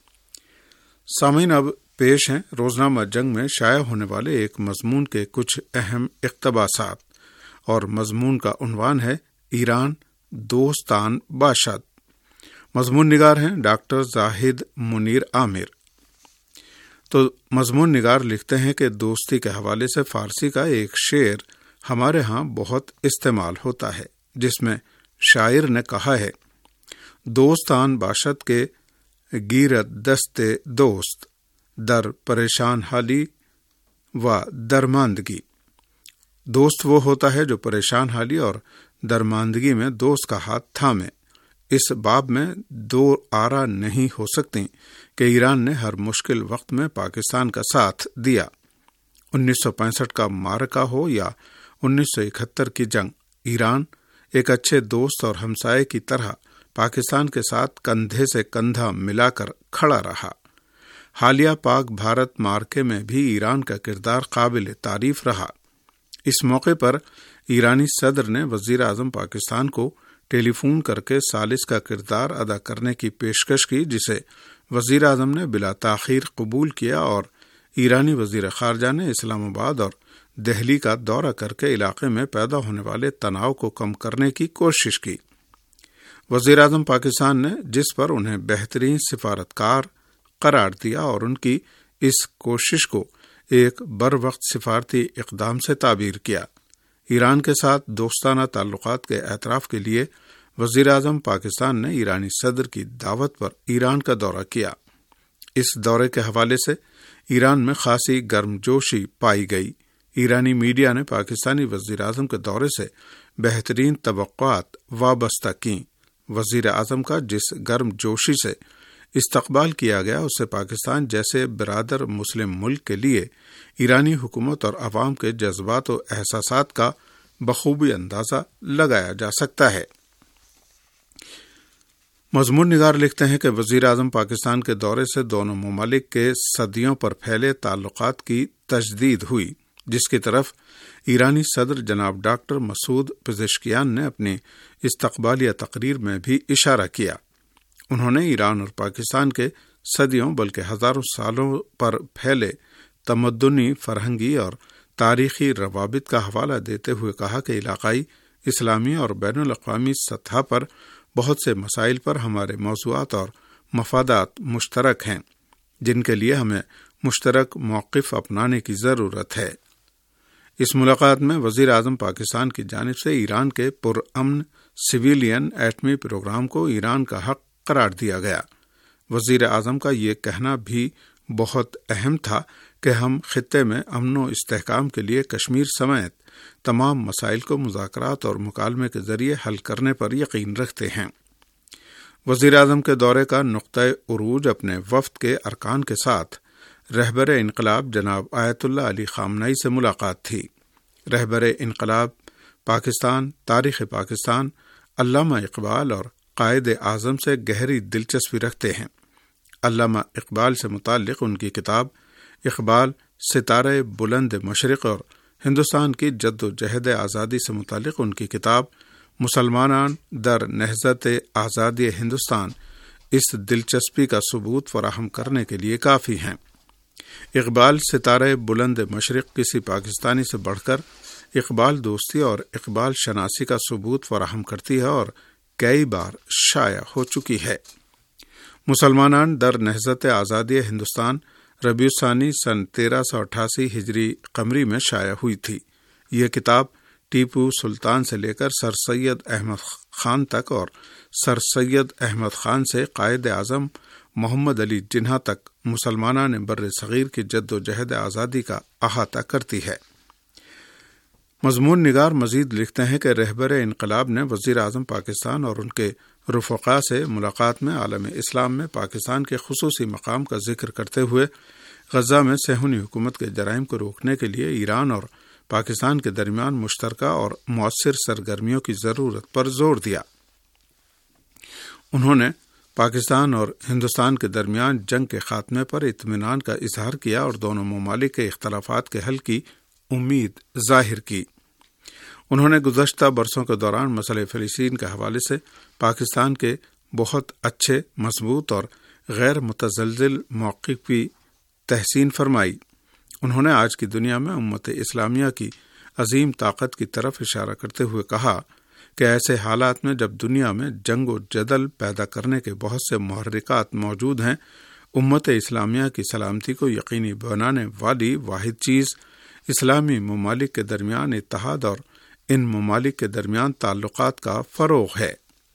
سامعین، اب پیش ہیں روزنامہ جنگ میں شائع ہونے والے ایک مضمون کے کچھ اہم اقتباسات، اور مضمون کا عنوان ہے ایران دوستان باشد۔ مضمون نگار ہیں ڈاکٹر زاہد منیر عامر۔ تو مضمون نگار لکھتے ہیں کہ دوستی کے حوالے سے فارسی کا ایک شعر ہمارے ہاں بہت استعمال ہوتا ہے، جس میں شاعر نے کہا ہے، دوستان باشد کے گیرت دست دوست، در پریشان حالی و درماندگی۔ دوست وہ ہوتا ہے جو پریشان حالی اور درماندگی میں دوست کا ہاتھ تھامے۔ اس باب میں دو آرا نہیں ہو سکتی کہ ایران نے ہر مشکل وقت میں پاکستان کا ساتھ دیا۔ انیس سو پینسٹھ کا معرکہ ہو یا انیس سو اکہتر کی جنگ، ایران ایک اچھے دوست اور ہمسائے کی طرح پاکستان کے ساتھ کندھے سے کندھا ملا کر کھڑا رہا۔ حالیہ پاک بھارت معرکے میں بھی ایران کا کردار قابل تعریف رہا۔ اس موقع پر ایرانی صدر نے وزیر اعظم پاکستان کو ٹیلی فون کر کے ثالث کا کردار ادا کرنے کی پیشکش کی، جسے وزیر اعظم نے بلا تاخیر قبول کیا، اور ایرانی وزیر خارجہ نے اسلام آباد اور دہلی کا دورہ کر کے علاقے میں پیدا ہونے والے تناؤ کو کم کرنے کی کوشش کی۔ وزیر اعظم پاکستان نے جس پر انہیں بہترین سفارتکار قرار دیا اور ان کی اس کوشش کو ایک بر وقت سفارتی اقدام سے تعبیر کیا۔ ایران کے ساتھ دوستانہ تعلقات کے اعتراف کے لیے وزیر اعظم پاکستان نے ایرانی صدر کی دعوت پر ایران کا دورہ کیا۔ اس دورے کے حوالے سے ایران میں خاصی گرمجوشی پائی گئی۔ ایرانی میڈیا نے پاکستانی وزیر اعظم کے دورے سے بہترین توقعات وابستہ کیں۔ وزیر اعظم کا جس گرم جوشی سے استقبال کیا گیا، اس سے پاکستان جیسے برادر مسلم ملک کے لیے ایرانی حکومت اور عوام کے جذبات و احساسات کا بخوبی اندازہ لگایا جا سکتا ہے۔ مضمون نگار لکھتے ہیں کہ وزیر اعظم پاکستان کے دورے سے دونوں ممالک کے صدیوں پر پھیلے تعلقات کی تجدید ہوئی، جس کی طرف ایرانی صدر جناب ڈاکٹر مسعود پزشکیان نے اپنی استقبالیہ تقریر میں بھی اشارہ کیا۔ انہوں نے ایران اور پاکستان کے صدیوں بلکہ ہزاروں سالوں پر پھیلے تمدنی، فرہنگی اور تاریخی روابط کا حوالہ دیتے ہوئے کہا کہ علاقائی، اسلامی اور بین الاقوامی سطح پر بہت سے مسائل پر ہمارے موضوعات اور مفادات مشترک ہیں، جن کے لیے ہمیں مشترک موقف اپنانے کی ضرورت ہے۔ اس ملاقات میں وزیر اعظم پاکستان کی جانب سے ایران کے پرامن سویلین ایٹمی پروگرام کو ایران کا حق قرار دیا گیا۔ وزیر اعظم کا یہ کہنا بھی بہت اہم تھا کہ ہم خطے میں امن و استحکام کے لیے کشمیر سمیت تمام مسائل کو مذاکرات اور مکالمے کے ذریعے حل کرنے پر یقین رکھتے ہیں۔ وزیر اعظم کے دورے کا نقطۂ عروج اپنے وفد کے ارکان کے ساتھ رہبر انقلاب جناب آیت اللہ علی خامنئی سے ملاقات تھی۔ رہبر انقلاب پاکستان، تاریخ پاکستان، علامہ اقبال اور قائد اعظم سے گہری دلچسپی رکھتے ہیں۔ علامہ اقبال سے متعلق ان کی کتاب اقبال، ستارہ بلند مشرق اور ہندوستان کی جد و جہد آزادی سے متعلق ان کی کتاب مسلمانان در نہضت آزادی ہندوستان اس دلچسپی کا ثبوت فراہم کرنے کے لیے کافی ہیں۔ اقبال ستارہ بلند مشرق کسی پاکستانی سے بڑھ کر اقبال دوستی اور اقبال شناسی کا ثبوت فراہم کرتی ہے اور کئی بار شائع ہو چکی ہے۔ مسلمانان در نہضت آزادی ہندوستان ربیع الثانی سن تیرہ سو اٹھاسی ہجری قمری میں شائع ہوئی تھی۔ یہ کتاب ٹیپو سلطان سے لے کر سر سید احمد خان تک اور سر سید احمد خان سے قائد اعظم محمد علی جناح تک مسلمانان بر صغیر کی جد و جہد آزادی کا احاطہ کرتی ہے۔ مضمون نگار مزید لکھتے ہیں کہ رہبر انقلاب نے وزیر اعظم پاکستان اور ان کے رفقا سے ملاقات میں عالم اسلام میں پاکستان کے خصوصی مقام کا ذکر کرتے ہوئے غزہ میں صہیونی حکومت کے جرائم کو روکنے کے لیے ایران اور پاکستان کے درمیان مشترکہ اور مؤثر سرگرمیوں کی ضرورت پر زور دیا۔ انہوں نے پاکستان اور ہندوستان کے درمیان جنگ کے خاتمے پر اطمینان کا اظہار کیا اور دونوں ممالک کے اختلافات کے حل کی امید ظاہر کی۔ انہوں نے گزشتہ برسوں کے دوران مسئلہ فلسطین کے حوالے سے پاکستان کے بہت اچھے، مضبوط اور غیر متزلزل موقف کی تحسین فرمائی۔ انہوں نے آج کی دنیا میں امت اسلامیہ کی عظیم طاقت کی طرف اشارہ کرتے ہوئے کہا کہ ایسے حالات میں جب دنیا میں جنگ و جدل پیدا کرنے کے بہت سے محرکات موجود ہیں، امت اسلامیہ کی سلامتی کو یقینی بنانے والی واحد چیز اسلامی ممالک کے درمیان اتحاد اور ان ممالک کے درمیان تعلقات کا فروغ ہے۔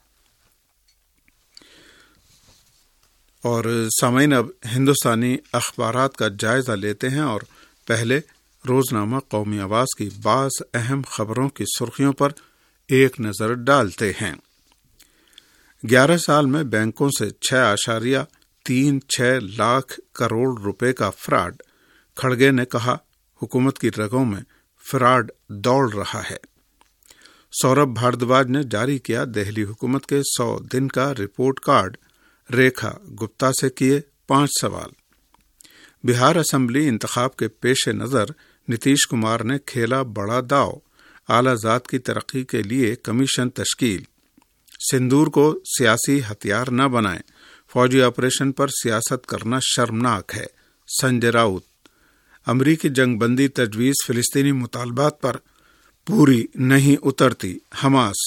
اور سامعین، اب ہندوستانی اخبارات کا جائزہ لیتے ہیں اور پہلے روزنامہ قومی آواز کی بعض اہم خبروں کی سرخیوں پر ایک نظر ڈالتے ہیں۔ گیارہ سال میں بینکوں سے چھ اشاریہ تین چھ لاکھ کروڑ روپے کا فراڈ، کھڑگے نے کہا حکومت کی رگوں میں فراڈ دوڑ رہا ہے۔ سوربھ بھاردواج نے جاری کیا دہلی حکومت کے سو دن کا رپورٹ کارڈ، ریکھا گپتا سے کیے پانچ سوال۔ بہار اسمبلی انتخاب کے پیش نظر نتیش کمار نے کھیلا بڑا داؤ، اعلی ذات کی ترقی کے لیے کمیشن تشکیل۔ سندور کو سیاسی ہتھیار نہ بنائیں، فوجی آپریشن پر سیاست کرنا شرمناک ہے، سنجے راؤت۔ امریکی جنگ بندی تجویز فلسطینی مطالبات پر پوری نہیں اترتی، حماس۔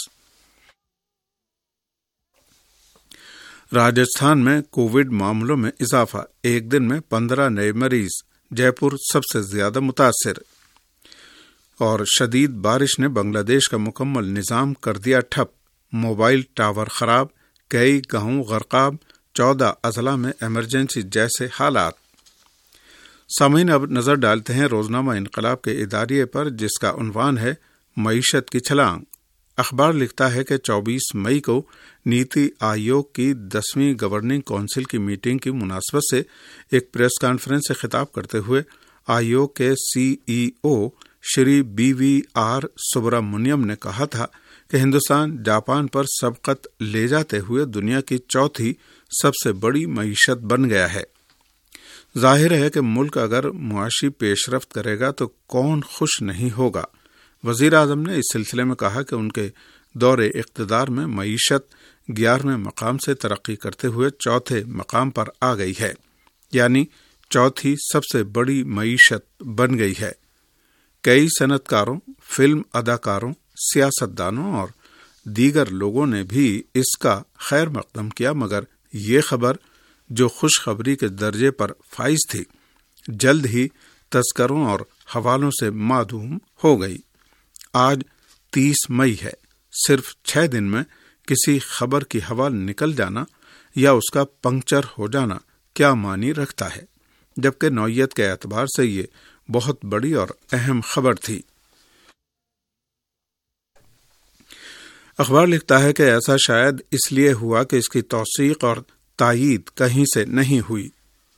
راجستھان میں کووڈ معاملوں میں اضافہ، ایک دن میں پندرہ نئے مریض، جے پور سب سے زیادہ متاثر۔ اور شدید بارش نے بنگلہ دیش کا مکمل نظام کر دیا ٹھپ، موبائل ٹاور خراب، کئی گاؤں غرقاب، چودہ اضلاع میں ایمرجنسی جیسے حالات۔ سامعین، اب نظر ڈالتے ہیں روزنامہ انقلاب کے اداریے پر، جس کا عنوان ہے معیشت کی چھلانگ۔ اخبار لکھتا ہے کہ چوبیس مئی کو نیتی آیوگ کی دسویں گورننگ کونسل کی میٹنگ کی مناسبت سے ایک پریس کانفرنس سے خطاب کرتے ہوئے آیوگ کے C E O Shri B V R Subrahmanyam نے کہا تھا کہ ہندوستان جاپان پر سبقت لے جاتے ہوئے دنیا کی چوتھی سب سے بڑی معیشت بن گیا ہے۔ ظاہر ہے کہ ملک اگر معاشی پیش رفت کرے گا تو کون خوش نہیں ہوگا۔ وزیر اعظم نے اس سلسلے میں کہا کہ ان کے دور اقتدار میں معیشت گیارہویں مقام سے ترقی کرتے ہوئے چوتھے مقام پر آ گئی ہے، یعنی چوتھی سب سے بڑی معیشت بن گئی ہے۔ کئی صنعت کاروں، فلم اداکاروں، سیاستدانوں اور دیگر لوگوں نے بھی اس کا خیر مقدم کیا، مگر یہ خبر جو خوشخبری کے درجے پر فائز تھی جلد ہی تذکروں اور حوالوں سے معدوم ہو گئی۔ آج تیس مئی ہے، صرف چھ دن میں کسی خبر کی ہوا نکل جانا یا اس کا پنکچر ہو جانا کیا معنی رکھتا ہے، جبکہ نوعیت کے اعتبار سے یہ بہت بڑی اور اہم خبر تھی۔ اخبار لکھتا ہے کہ ایسا شاید اس لیے ہوا کہ اس کی توثیق اور تائید کہیں سے نہیں ہوئی۔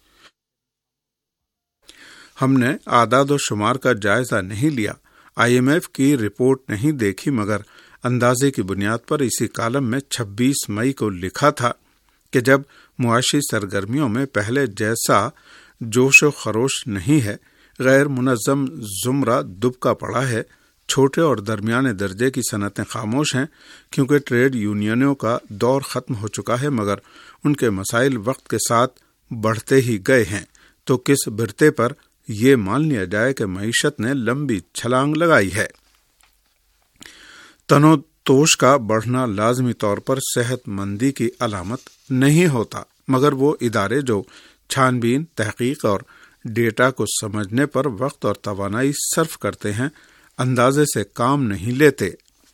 ہم نے اعداد و شمار کا جائزہ نہیں لیا، آئی ایم ایف کی رپورٹ نہیں دیکھی، مگر اندازے کی بنیاد پر اسی کالم میں چھبیس مئی کو لکھا تھا کہ جب معاشی سرگرمیوں میں پہلے جیسا جوش و خروش نہیں ہے، غیر منظم زمرہ دبکا پڑا ہے، چھوٹے اور درمیانے درجے کی صنعتیں خاموش ہیں کیونکہ ٹریڈ یونینوں کا دور ختم ہو چکا ہے، مگر ان کے مسائل وقت کے ساتھ بڑھتے ہی گئے ہیں، تو کس برتے پر یہ مان لیا جائے کہ معیشت نے لمبی چھلانگ لگائی ہے۔ تنو توش کا بڑھنا لازمی طور پر صحت مندی کی علامت نہیں ہوتا، مگر وہ ادارے جو چھان بین، تحقیق اور ڈیٹا کو سمجھنے پر وقت اور توانائی صرف کرتے ہیں، اندازے سے کام نہیں لیتے۔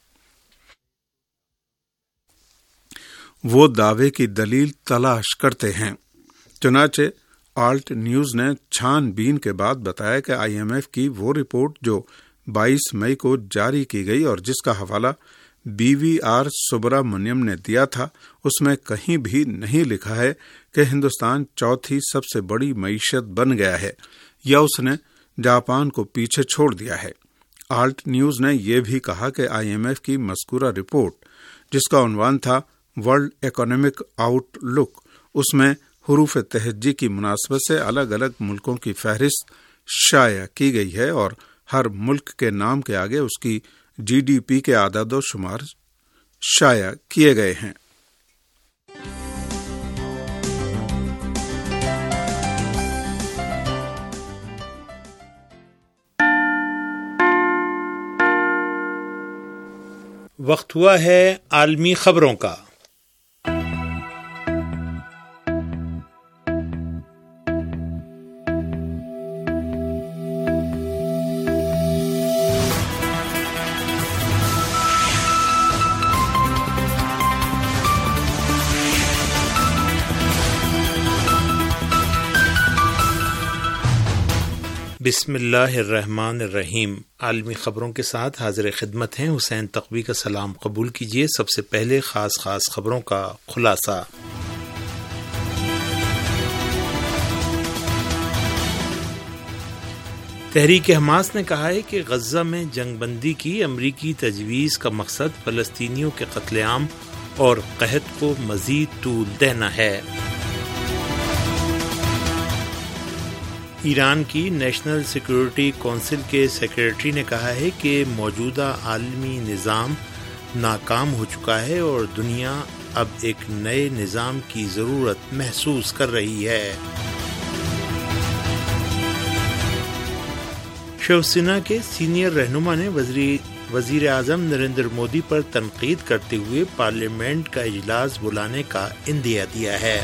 وہ دعوے کی دلیل تلاش کرتے ہیں۔ چنانچہ آلٹ نیوز نے چھان بین کے بعد بتایا کہ آئی ایم ایف کی وہ رپورٹ جو بائیس مئی کو جاری کی گئی اور جس کا حوالہ بی وی آر سبرامنیم نے دیا تھا، اس میں کہیں بھی نہیں لکھا ہے کہ ہندوستان چوتھی سب سے بڑی معیشت بن گیا ہے یا اس نے جاپان کو پیچھے چھوڑ دیا ہے۔ آلٹ نیوز نے یہ بھی کہا کہ آئی ایم ایف کی مذکورہ رپورٹ، جس کا عنوان تھا ورلڈ اکنامک آؤٹ لک، اس میں حروف تہجی کی مناسبت سے الگ الگ ملکوں کی فہرست شائع کی گئی ہے اور ہر ملک کے نام کے آگے اس کی جی ڈی پی کے اعداد و شمار شائع کیے گئے ہیں۔ وقت ہوا ہے عالمی خبروں کا۔ بسم اللہ الرحمن الرحیم۔ عالمی خبروں کے ساتھ حاضر خدمت ہیں حسین تقوی کا سلام قبول کیجیے۔ سب سے پہلے خاص خاص خبروں کا خلاصہ۔ تحریک حماس نے کہا ہے کہ غزہ میں جنگ بندی کی امریکی تجویز کا مقصد فلسطینیوں کے قتل عام اور قحط کو مزید طول دینا ہے۔ ایران کی نیشنل سیکیورٹی کونسل کے سیکریٹری نے کہا ہے کہ موجودہ عالمی نظام ناکام ہو چکا ہے اور دنیا اب ایک نئے نظام کی ضرورت محسوس کر رہی ہے۔ شیو سینا کے سینئر رہنما نے وزیر اعظم نریندر مودی پر تنقید کرتے ہوئے پارلیمنٹ کا اجلاس بلانے کا عندیہ دیا ہے۔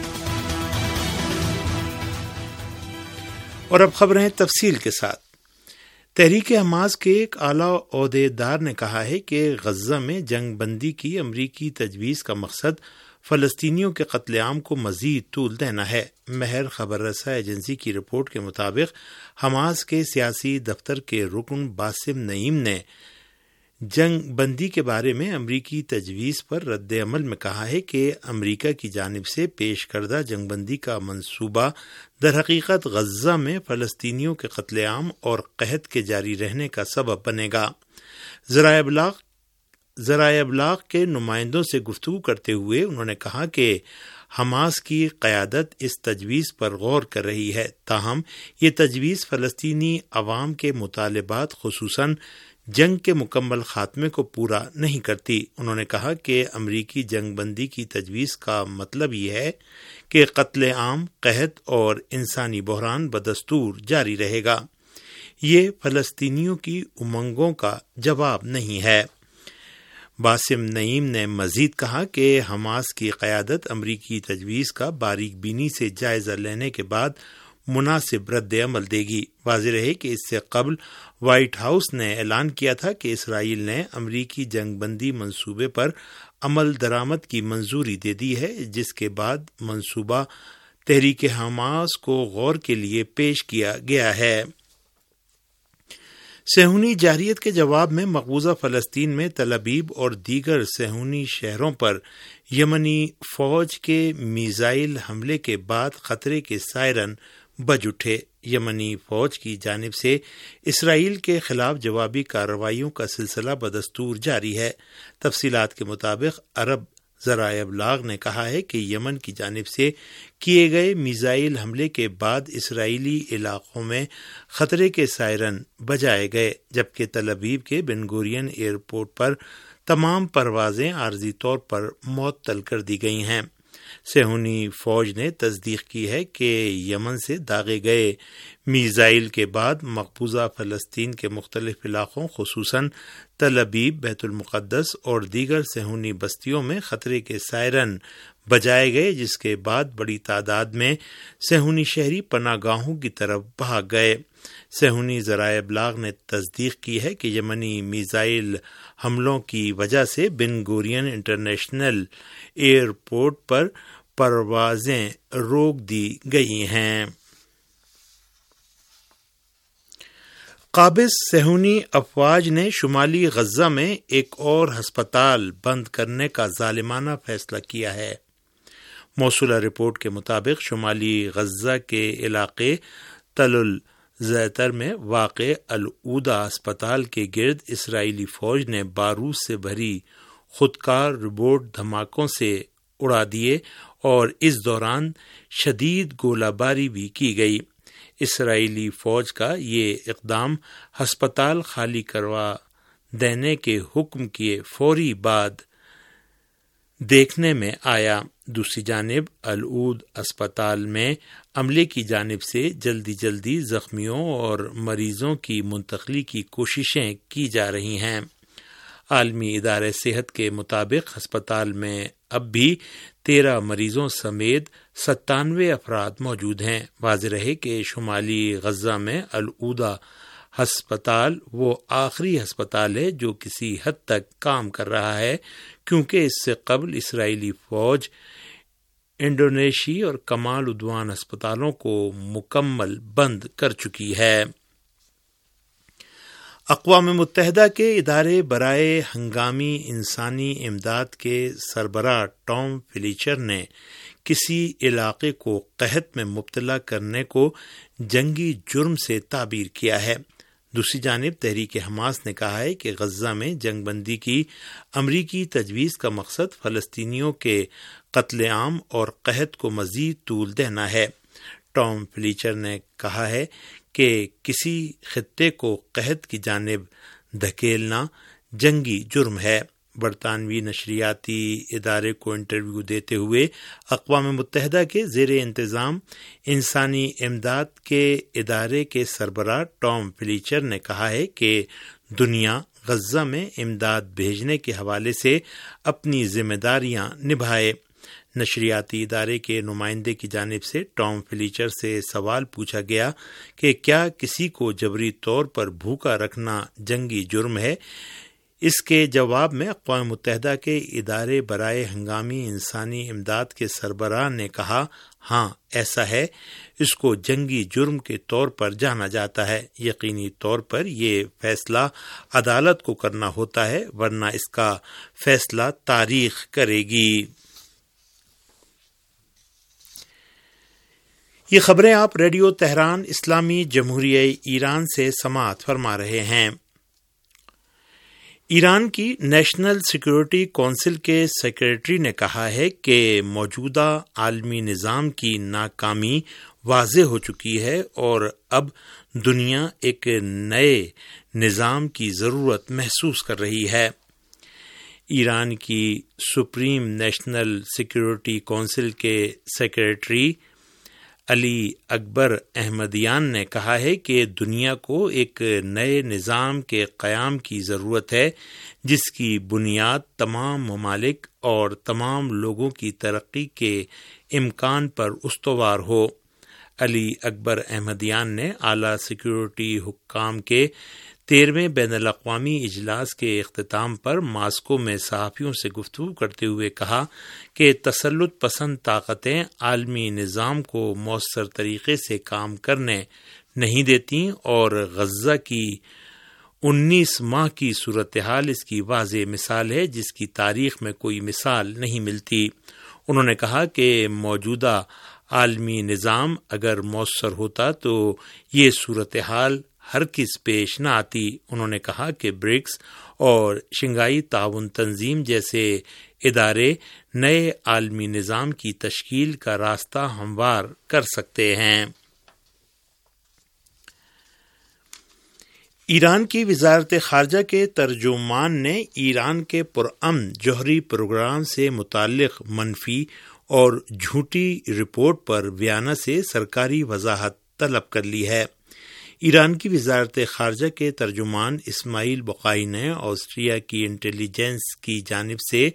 اور اب خبریں تفصیل کے ساتھ۔ تحریک حماس کے ایک اعلیٰ عہدے دار نے کہا ہے کہ غزہ میں جنگ بندی کی امریکی تجویز کا مقصد فلسطینیوں کے قتل عام کو مزید طول دینا ہے۔ مہر خبر رساں ایجنسی کی رپورٹ کے مطابق حماس کے سیاسی دفتر کے رکن باسم نعیم نے جنگ بندی کے بارے میں امریکی تجویز پر رد عمل میں کہا ہے کہ امریکہ کی جانب سے پیش کردہ جنگ بندی کا منصوبہ در حقیقت غزہ میں فلسطینیوں کے قتل عام اور قحط کے جاری رہنے کا سبب بنے گا۔ ذرائع ابلاغ ذرائع ابلاغ کے نمائندوں سے گفتگو کرتے ہوئے انہوں نے کہا کہ حماس کی قیادت اس تجویز پر غور کر رہی ہے، تاہم یہ تجویز فلسطینی عوام کے مطالبات خصوصاً جنگ کے مکمل خاتمے کو پورا نہیں کرتی۔ انہوں نے کہا کہ امریکی جنگ بندی کی تجویز کا مطلب یہ ہے کہ قتل عام، قحط اور انسانی بحران بدستور جاری رہے گا۔ یہ فلسطینیوں کی امنگوں کا جواب نہیں ہے۔ باسم نعیم نے مزید کہا کہ حماس کی قیادت امریکی تجویز کا باریک بینی سے جائزہ لینے کے بعد مناسب رد عمل دے گی۔ واضح رہے کہ اس سے قبل وائٹ ہاؤس نے اعلان کیا تھا کہ اسرائیل نے امریکی جنگ بندی منصوبے پر عمل درآمد کی منظوری دے دی ہے، جس کے بعد منصوبہ تحریک حماس کو غور کے لیے پیش کیا گیا ہے۔ صہیونی جارحیت کے جواب میں مقبوضہ فلسطین میں تل ابیب اور دیگر صہیونی شہروں پر یمنی فوج کے میزائل حملے کے بعد خطرے کے سائرن بج اٹھے۔ یمنی فوج کی جانب سے اسرائیل کے خلاف جوابی کارروائیوں کا سلسلہ بدستور جاری ہے۔ تفصیلات کے مطابق عرب ذرائع ابلاغ نے کہا ہے کہ یمن کی جانب سے کیے گئے میزائل حملے کے بعد اسرائیلی علاقوں میں خطرے کے سائرن بجائے گئے، جبکہ تل ابیب کے بن گورین ایئرپورٹ پر تمام پروازیں عارضی طور پر معطل کر دی گئی ہیں۔ صہیونی فوج نے تصدیق کی ہے کہ یمن سے داغے گئے میزائل کے بعد مقبوضہ فلسطین کے مختلف علاقوں خصوصاً تل ابیب، بیت المقدس اور دیگر صہیونی بستیوں میں خطرے کے سائرن بجائے گئے، جس کے بعد بڑی تعداد میں صہیونی شہری پناہ گاہوں کی طرف بھاگ گئے۔ صہیونی ذرائع ابلاغ نے تصدیق کی ہے کہ یمنی میزائل حملوں کی وجہ سے بن گورین انٹرنیشنل ایئرپورٹ پر پروازیں روک دی گئی ہیں۔ قابض صہیونی افواج نے شمالی غزہ میں ایک اور ہسپتال بند کرنے کا ظالمانہ فیصلہ کیا ہے۔ موصولہ رپورٹ کے مطابق شمالی غزہ کے علاقے تل الزیتر میں واقع العودہ ہسپتال کے گرد اسرائیلی فوج نے بارود سے بھری خودکار روبوٹ دھماکوں سے اڑا دیے اور اس دوران شدید گولہ باری بھی کی گئی۔ اسرائیلی فوج کا یہ اقدام ہسپتال خالی کروا دینے کے حکم کیے فوری بعد دیکھنے میں آیا۔ دوسری جانب العود اسپتال میں عملے کی جانب سے جلدی جلدی زخمیوں اور مریضوں کی منتقلی کی کوششیں کی جا رہی ہیں۔ عالمی ادارہ صحت کے مطابق ہسپتال میں اب بھی تیرہ مریضوں سمیت ستانوے افراد موجود ہیں۔ واضح رہے کہ شمالی غزہ میں العودہ ہسپتال وہ آخری ہسپتال ہے جو کسی حد تک کام کر رہا ہے، کیونکہ اس سے قبل اسرائیلی فوج انڈونیشی اور کمال عدوان ہسپتالوں کو مکمل بند کر چکی ہے۔ اقوام متحدہ کے ادارے برائے ہنگامی انسانی امداد کے سربراہ ٹام فلیچر نے کسی علاقے کو قحط میں مبتلا کرنے کو جنگی جرم سے تعبیر کیا ہے۔ دوسری جانب تحریک حماس نے کہا ہے کہ غزہ میں جنگ بندی کی امریکی تجویز کا مقصد فلسطینیوں کے قتل عام اور قحط کو مزید طول دینا ہے۔ ٹام فلیچر نے کہا ہے کہ کسی خطے کو قحط کی جانب دھکیلنا جنگی جرم ہے۔ برطانوی نشریاتی ادارے کو انٹرویو دیتے ہوئے اقوام متحدہ کے زیر انتظام انسانی امداد کے ادارے کے سربراہ ٹام فلیچر نے کہا ہے کہ دنیا غزہ میں امداد بھیجنے کے حوالے سے اپنی ذمہ داریاں نبھائے۔ نشریاتی ادارے کے نمائندے کی جانب سے ٹام فلیچر سے سوال پوچھا گیا کہ کیا کسی کو جبری طور پر بھوکا رکھنا جنگی جرم ہے؟ اس کے جواب میں اقوام متحدہ کے ادارے برائے ہنگامی انسانی امداد کے سربراہ نے کہا، ہاں ایسا ہے، اس کو جنگی جرم کے طور پر جانا جاتا ہے۔ یقینی طور پر یہ فیصلہ عدالت کو کرنا ہوتا ہے، ورنہ اس کا فیصلہ تاریخ کرے گی۔ یہ خبریں آپ ریڈیو تہران اسلامی جمہوریہ ایران سے سماعت فرما رہے ہیں۔ ایران کی نیشنل سیکورٹی کونسل کے سیکریٹری نے کہا ہے کہ موجودہ عالمی نظام کی ناکامی واضح ہو چکی ہے اور اب دنیا ایک نئے نظام کی ضرورت محسوس کر رہی ہے۔ ایران کی سپریم نیشنل سیکورٹی کونسل کے سیکریٹری علی اکبر احمدیان نے کہا ہے کہ دنیا کو ایک نئے نظام کے قیام کی ضرورت ہے جس کی بنیاد تمام ممالک اور تمام لوگوں کی ترقی کے امکان پر استوار ہو۔ علی اکبر احمدیان نے اعلیٰ سیکیورٹی حکام کے تیرہویں بین الاقوامی اجلاس کے اختتام پر ماسکو میں صحافیوں سے گفتگو کرتے ہوئے کہا کہ تسلط پسند طاقتیں عالمی نظام کو مؤثر طریقے سے کام کرنے نہیں دیتی اور غزہ کی انیس ماہ کی صورتحال اس کی واضح مثال ہے جس کی تاریخ میں کوئی مثال نہیں ملتی۔ انہوں نے کہا کہ موجودہ عالمی نظام اگر مؤثر ہوتا تو یہ صورتحال ہرگز پیش نہ آتی۔ انہوں نے کہا کہ برکس اور شنگھائی تعاون تنظیم جیسے ادارے نئے عالمی نظام کی تشکیل کا راستہ ہموار کر سکتے ہیں۔ ایران کی وزارت خارجہ کے ترجمان نے ایران کے پرامن جوہری پروگرام سے متعلق منفی اور جھوٹی رپورٹ پر ویانا سے سرکاری وضاحت طلب کر لی ہے۔ ایران کی وزارت خارجہ کے ترجمان اسماعیل بقائی نے آسٹریا کی انٹیلیجنس کی جانب سے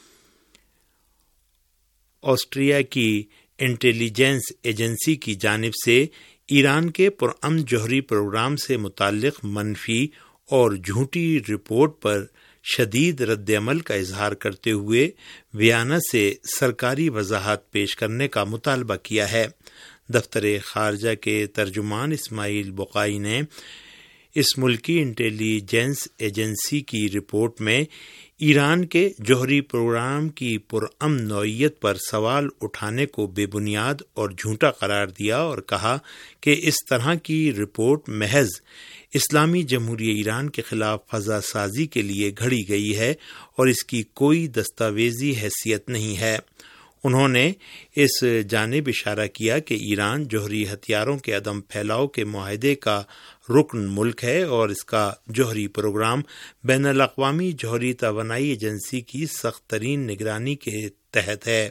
آسٹریا کی انٹیلیجنس ایجنسی کی جانب سے ایران کے پرامن جوہری پروگرام سے متعلق منفی اور جھوٹی رپورٹ پر شدید رد عمل کا اظہار کرتے ہوئے ویانا سے سرکاری وضاحت پیش کرنے کا مطالبہ کیا ہے۔ دفتر خارجہ کے ترجمان اسماعیل بقائی نے اس ملکی انٹیلی جنس ایجنسی کی رپورٹ میں ایران کے جوہری پروگرام کی پرامن نوعیت پر سوال اٹھانے کو بے بنیاد اور جھوٹا قرار دیا اور کہا کہ اس طرح کی رپورٹ محض اسلامی جمہوریہ ایران کے خلاف فضا سازی کے لیے گھڑی گئی ہے اور اس کی کوئی دستاویزی حیثیت نہیں ہے۔ انہوں نے اس جانب اشارہ کیا کہ ایران جوہری ہتھیاروں کے عدم پھیلاؤ کے معاہدے کا رکن ملک ہے اور اس کا جوہری پروگرام بین الاقوامی جوہری توانائی ایجنسی کی سخت ترین نگرانی کے تحت ہے۔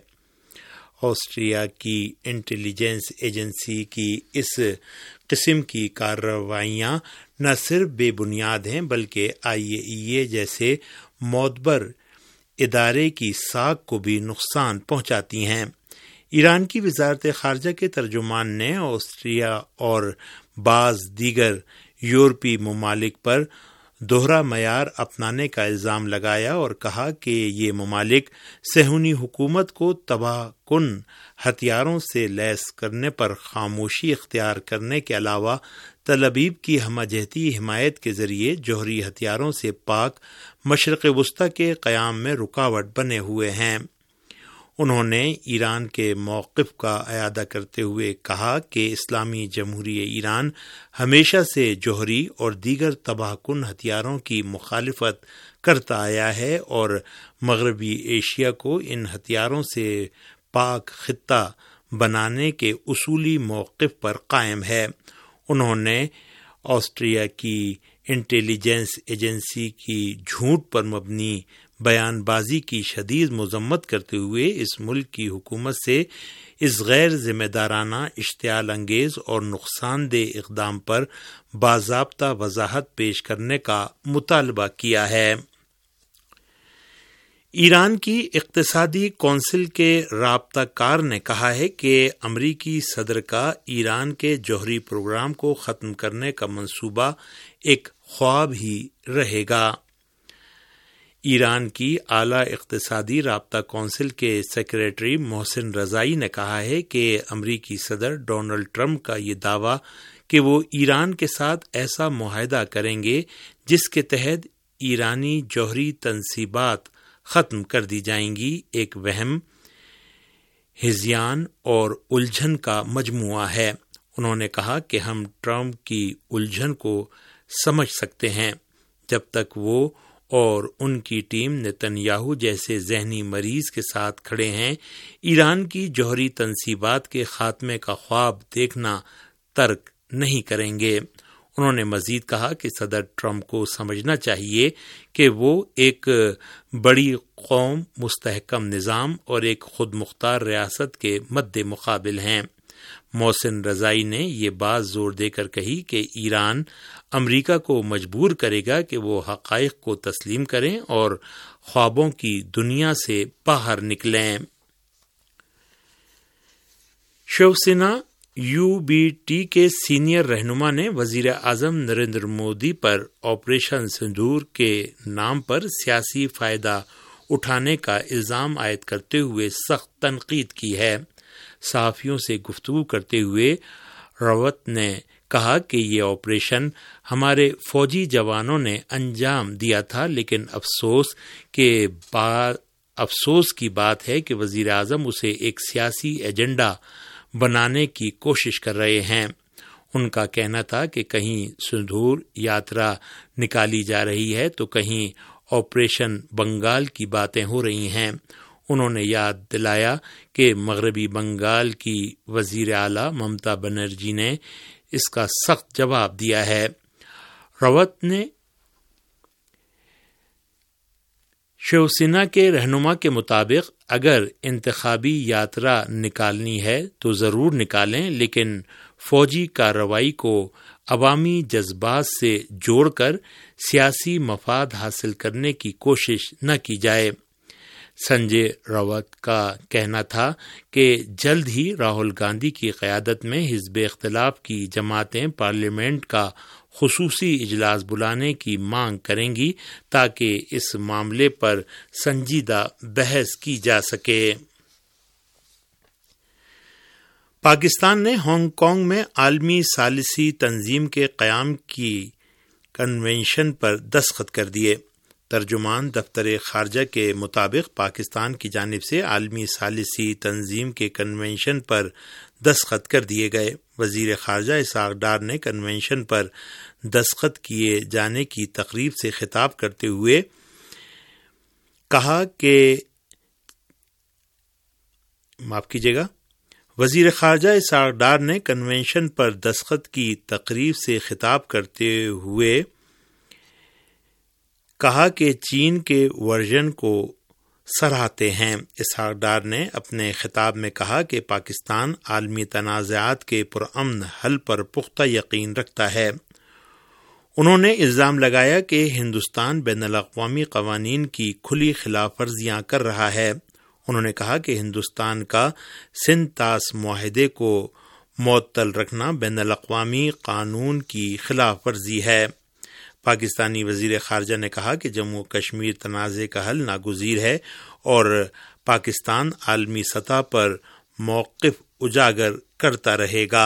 آسٹریا کی انٹیلیجنس ایجنسی کی اس قسم کی کارروائیاں نہ صرف بے بنیاد ہیں بلکہ آئی اے ای اے جیسے معتبر ادارے کی ساکھ کو بھی نقصان پہنچاتی ہیں۔ ایران کی وزارت خارجہ کے ترجمان نے آسٹریا اور بعض دیگر یورپی ممالک پر دوہرا معیار اپنانے کا الزام لگایا اور کہا کہ یہ ممالک صہیونی حکومت کو تباہ کن ہتھیاروں سے لیس کرنے پر خاموشی اختیار کرنے کے علاوہ تل ابیب کی ہمہ جہتی حمایت کے ذریعے جوہری ہتھیاروں سے پاک مشرق وسطی کے قیام میں رکاوٹ بنے ہوئے ہیں۔ انہوں نے ایران کے موقف کا اعادہ کرتے ہوئے کہا کہ اسلامی جمہوریہ ایران ہمیشہ سے جوہری اور دیگر تباہ کن ہتھیاروں کی مخالفت کرتا آیا ہے اور مغربی ایشیا کو ان ہتھیاروں سے پاک خطہ بنانے کے اصولی موقف پر قائم ہے۔ انہوں نے آسٹریا کی انٹیلیجنس ایجنسی کی جھوٹ پر مبنی بیان بازی کی شدید مذمت کرتے ہوئے اس ملک کی حکومت سے اس غیر ذمہ دارانہ اشتعال انگیز اور نقصان دہ اقدام پر باضابطہ وضاحت پیش کرنے کا مطالبہ کیا ہے۔ ایران کی اقتصادی کونسل کے رابطہ کار نے کہا ہے کہ امریکی صدر کا ایران کے جوہری پروگرام کو ختم کرنے کا منصوبہ ایک خواب ہی رہے گا۔ ایران کی اعلیٰ اقتصادی رابطہ کونسل کے سیکریٹری محسن رضائی نے کہا ہے کہ امریکی صدر ڈونلڈ ٹرمپ کا یہ دعویٰ کہ وہ ایران کے ساتھ ایسا معاہدہ کریں گے جس کے تحت ایرانی جوہری تنصیبات ختم کر دی جائیں گی، ایک وہم، ہذیان اور الجھن کا مجموعہ ہے۔ انہوں نے کہا کہ ہم ٹرمپ کی الجھن کو سمجھ سکتے ہیں۔ جب تک وہ اور ان کی ٹیم نیتن یاہو جیسے ذہنی مریض کے ساتھ کھڑے ہیں، ایران کی جوہری تنصیبات کے خاتمے کا خواب دیکھنا ترک نہیں کریں گے۔ انہوں نے مزید کہا کہ صدر ٹرمپ کو سمجھنا چاہیے کہ وہ ایک بڑی قوم، مستحکم نظام اور ایک خود مختار ریاست کے مد مقابل ہیں۔ محسن رضائی نے یہ بات زور دے کر کہی کہ ایران امریکہ کو مجبور کرے گا کہ وہ حقائق کو تسلیم کریں اور خوابوں کی دنیا سے باہر نکلیں۔ Shiv Sena U B T کے سینئر رہنما نے وزیر اعظم نریندر مودی پر آپریشن سندور کے نام پر سیاسی فائدہ اٹھانے کا الزام عائد کرتے ہوئے سخت تنقید کی ہے۔ صحافیوں سے گفتگو کرتے ہوئے راوت نے کہا کہ یہ آپریشن ہمارے فوجی جوانوں نے انجام دیا تھا، لیکن افسوس کے بعد افسوس کی بات ہے کہ وزیر اعظم اسے ایک سیاسی ایجنڈا بنانے کی کوشش کر رہے ہیں۔ ان کا کہنا تھا کہ کہیں سندور یاترا نکالی جا رہی ہے تو کہیں آپریشن بنگال کی باتیں ہو رہی ہیں۔ انہوں نے یاد دلایا کہ مغربی بنگال کی وزیر اعلیٰ ممتا بنرجی نے اس کا سخت جواب دیا ہے۔ راوت نے شیو سینا کے رہنما کے مطابق اگر انتخابی یاترا نکالنی ہے تو ضرور نکالیں، لیکن فوجی کارروائی کو عوامی جذبات سے جوڑ کر سیاسی مفاد حاصل کرنے کی کوشش نہ کی جائے۔ سنجے راوت کا کہنا تھا کہ جلد ہی راہل گاندھی کی قیادت میں حزب اختلاف کی جماعتیں پارلیمنٹ کا خصوصی اجلاس بلانے کی مانگ کریں گی تاکہ اس معاملے پر سنجیدہ بحث کی جا سکے۔ پاکستان نے ہانگ کانگ میں عالمی ثالثی تنظیم کے قیام کی کنونشن پر دستخط کر دیے۔ ترجمان دفتر خارجہ کے مطابق پاکستان کی جانب سے عالمی ثالثی تنظیم کے کنونشن پر دستخط کر دیے گئے۔ وزیر خارجہ اسحاق ڈار نے کنونشن پر دستخط کیے جانے کی تقریب سے خطاب کرتے ہوئے کہا کہ معاف کیجیے گا وزیر خارجہ اسحاق ڈار نے کنونشن پر دستخط کی تقریب سے خطاب کرتے ہوئے کہا کہ چین کے ورژن کو سراہتے ہیں۔ اسحاق ڈار نے اپنے خطاب میں کہا کہ پاکستان عالمی تنازعات کے پرامن حل پر پختہ یقین رکھتا ہے۔ انہوں نے الزام لگایا کہ ہندوستان بین الاقوامی قوانین کی کھلی خلاف ورزیاں کر رہا ہے۔ انہوں نے کہا کہ ہندوستان کا سندھ طاس معاہدے کو معطل رکھنا بین الاقوامی قانون کی خلاف ورزی ہے۔ پاکستانی وزیر خارجہ نے کہا کہ جموں کشمیر تنازع کا حل ناگزیر ہے اور پاکستان عالمی سطح پر موقف اجاگر کرتا رہے گا۔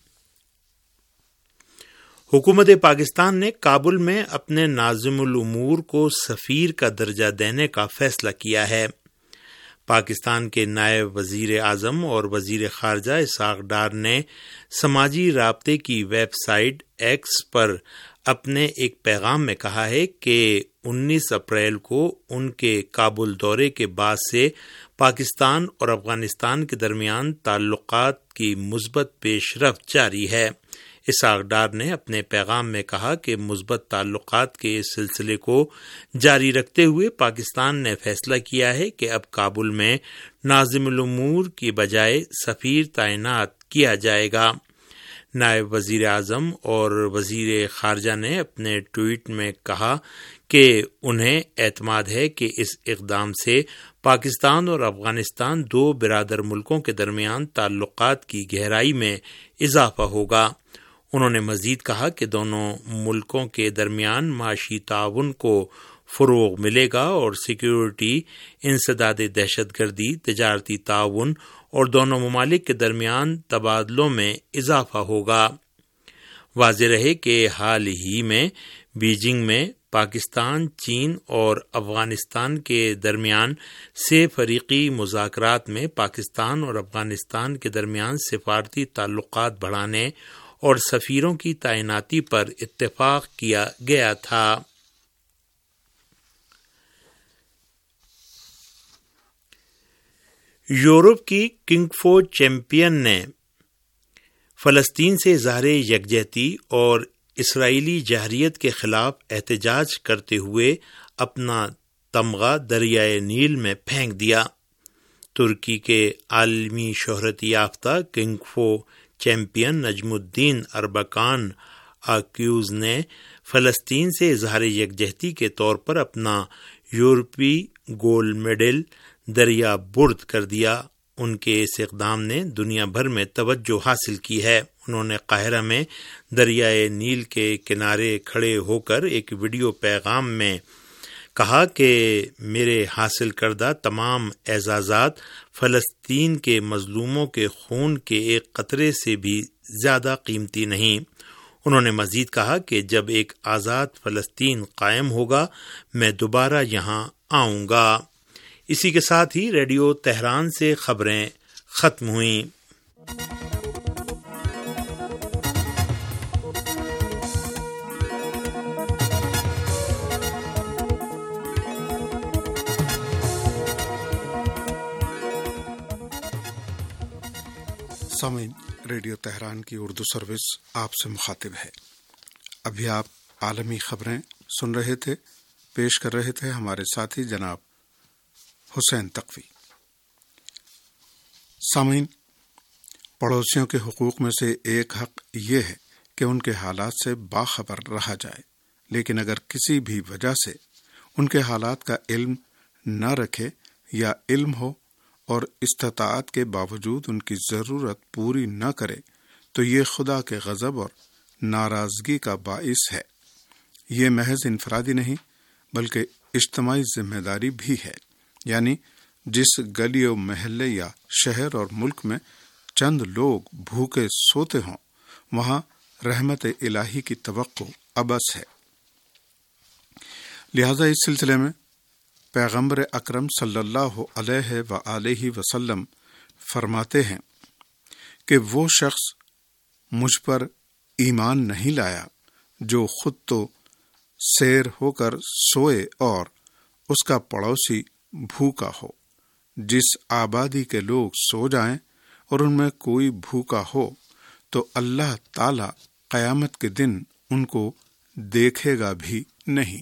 حکومت پاکستان نے کابل میں اپنے ناظم الامور کو سفیر کا درجہ دینے کا فیصلہ کیا ہے۔ پاکستان کے نائب وزیر اعظم اور وزیر خارجہ اسحاق ڈار نے سماجی رابطے کی ویب سائٹ ایکس پر اپنے ایک پیغام میں کہا ہے کہ انیس اپریل کو ان کے کابل دورے کے بعد سے پاکستان اور افغانستان کے درمیان تعلقات کی مثبت پیش رفت جاری ہے۔ اسحاق ڈار نے اپنے پیغام میں کہا کہ مثبت تعلقات کے اس سلسلے کو جاری رکھتے ہوئے پاکستان نے فیصلہ کیا ہے کہ اب کابل میں ناظم الامور کی بجائے سفیر تعینات کیا جائے گا۔ نائب وزیر اعظم اور وزیر خارجہ نے اپنے ٹویٹ میں کہا کہ انہیں اعتماد ہے کہ اس اقدام سے پاکستان اور افغانستان دو برادر ملکوں کے درمیان تعلقات کی گہرائی میں اضافہ ہوگا۔ انہوں نے مزید کہا کہ دونوں ملکوں کے درمیان معاشی تعاون کو فروغ ملے گا اور سیکیورٹی، انسداد دہشت گردی، تجارتی تعاون اور دونوں ممالک کے درمیان تبادلوں میں اضافہ ہوگا۔ واضح رہے کہ حال ہی میں بیجنگ میں پاکستان، چین اور افغانستان کے درمیان سے فریقی مذاکرات میں پاکستان اور افغانستان کے درمیان سفارتی تعلقات بڑھانے اور سفیروں کی تعیناتی پر اتفاق کیا گیا تھا۔ یورپ کی کنگ فو چیمپئن نے فلسطین سے اظہار یکجہتی اور اسرائیلی جارحیت کے خلاف احتجاج کرتے ہوئے اپنا تمغہ دریائے نیل میں پھینک دیا۔ ترکی کے عالمی شہرت یافتہ کنگ فو چیمپئن نجم الدین اربکان آکیوز نے فلسطین سے اظہار یکجہتی کے طور پر اپنا یورپی گولڈ میڈل دریا برد کر دیا۔ ان کے اس اقدام نے دنیا بھر میں توجہ حاصل کی ہے۔ انہوں نے قاہرہ میں دریائے نیل کے کنارے کھڑے ہو کر ایک ویڈیو پیغام میں کہا کہ میرے حاصل کردہ تمام اعزازات فلسطین کے مظلوموں کے خون کے ایک قطرے سے بھی زیادہ قیمتی نہیں۔ انہوں نے مزید کہا کہ جب ایک آزاد فلسطین قائم ہوگا میں دوبارہ یہاں آؤں گا۔ اسی کے ساتھ ہی ریڈیو تہران سے خبریں ختم ہوئیں۔ سامعین، ریڈیو تہران کی اردو سروس آپ سے مخاطب ہے۔ ابھی آپ عالمی خبریں سن رہے تھے، پیش کر رہے تھے ہمارے ساتھی جناب حسین تقوی۔ سامعین، پڑوسیوں کے حقوق میں سے ایک حق یہ ہے کہ ان کے حالات سے باخبر رہا جائے، لیکن اگر کسی بھی وجہ سے ان کے حالات کا علم نہ رکھے یا علم ہو اور استطاعت کے باوجود ان کی ضرورت پوری نہ کرے تو یہ خدا کے غضب اور ناراضگی کا باعث ہے۔ یہ محض انفرادی نہیں بلکہ اجتماعی ذمہ داری بھی ہے، یعنی جس گلی و محلے یا شہر اور ملک میں چند لوگ بھوکے سوتے ہوں وہاں رحمت الہی کی توقع ابس ہے۔ لہذا اس سلسلے میں پیغمبر اکرم صلی اللہ علیہ وآلہ وسلم فرماتے ہیں کہ وہ شخص مجھ پر ایمان نہیں لایا جو خود تو سیر ہو کر سوئے اور اس کا پڑوسی بھوکا ہو۔ جس آبادی کے لوگ سو جائیں اور ان میں کوئی بھوکا ہو تو اللہ تعالی قیامت کے دن ان کو دیکھے گا بھی نہیں۔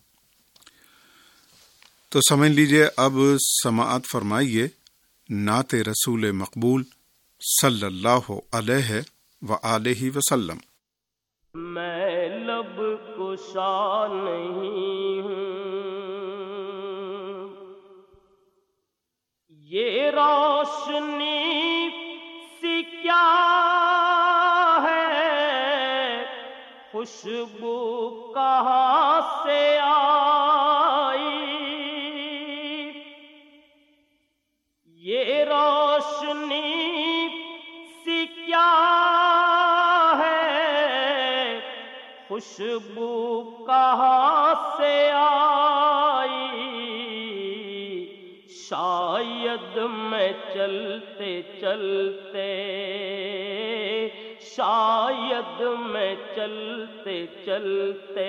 تو سمجھ لیجئے، اب سماعت فرمائیے نعت رسول مقبول صلی اللہ علیہ وآلہ وسلم۔ میں لب کشا نہیں ہوں، یہ روشنی سی کیا ہے، خوشبو کہاں سے آئی، یہ روشنی سی کیا ہے، خوشبو کہاں سے آئی، شاید میں چلتے چلتے شاید میں چلتے چلتے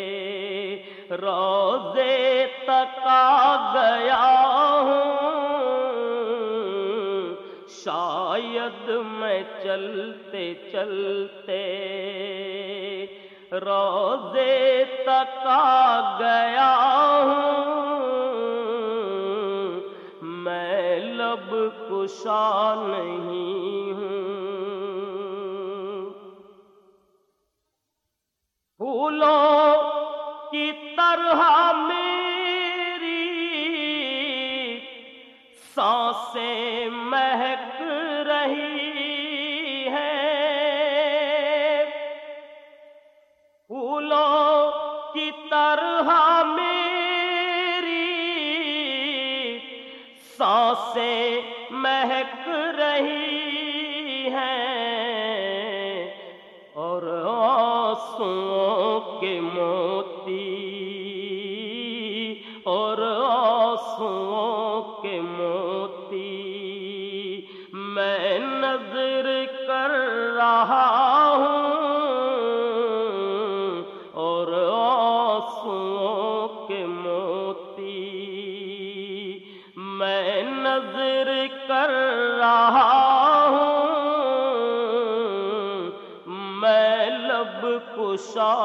روضے تک آ گیا ہوں، شاید میں چلتے چلتے روضے تک آ گیا ہوں، میں لب کشا نہیں ہوں۔ پھولوں کی طرح میری سانسیں مہک رہی ہیں، پھولوں کی طرح میری سانسیں مہک رہی ہیں، اور آنسوؤں کے موتی اور آنسوؤں کے موتی میں نظر کر رہا ہوں، اور آنسوؤں کے موتی میں نظر کر رہا ہوں، میں لب کشا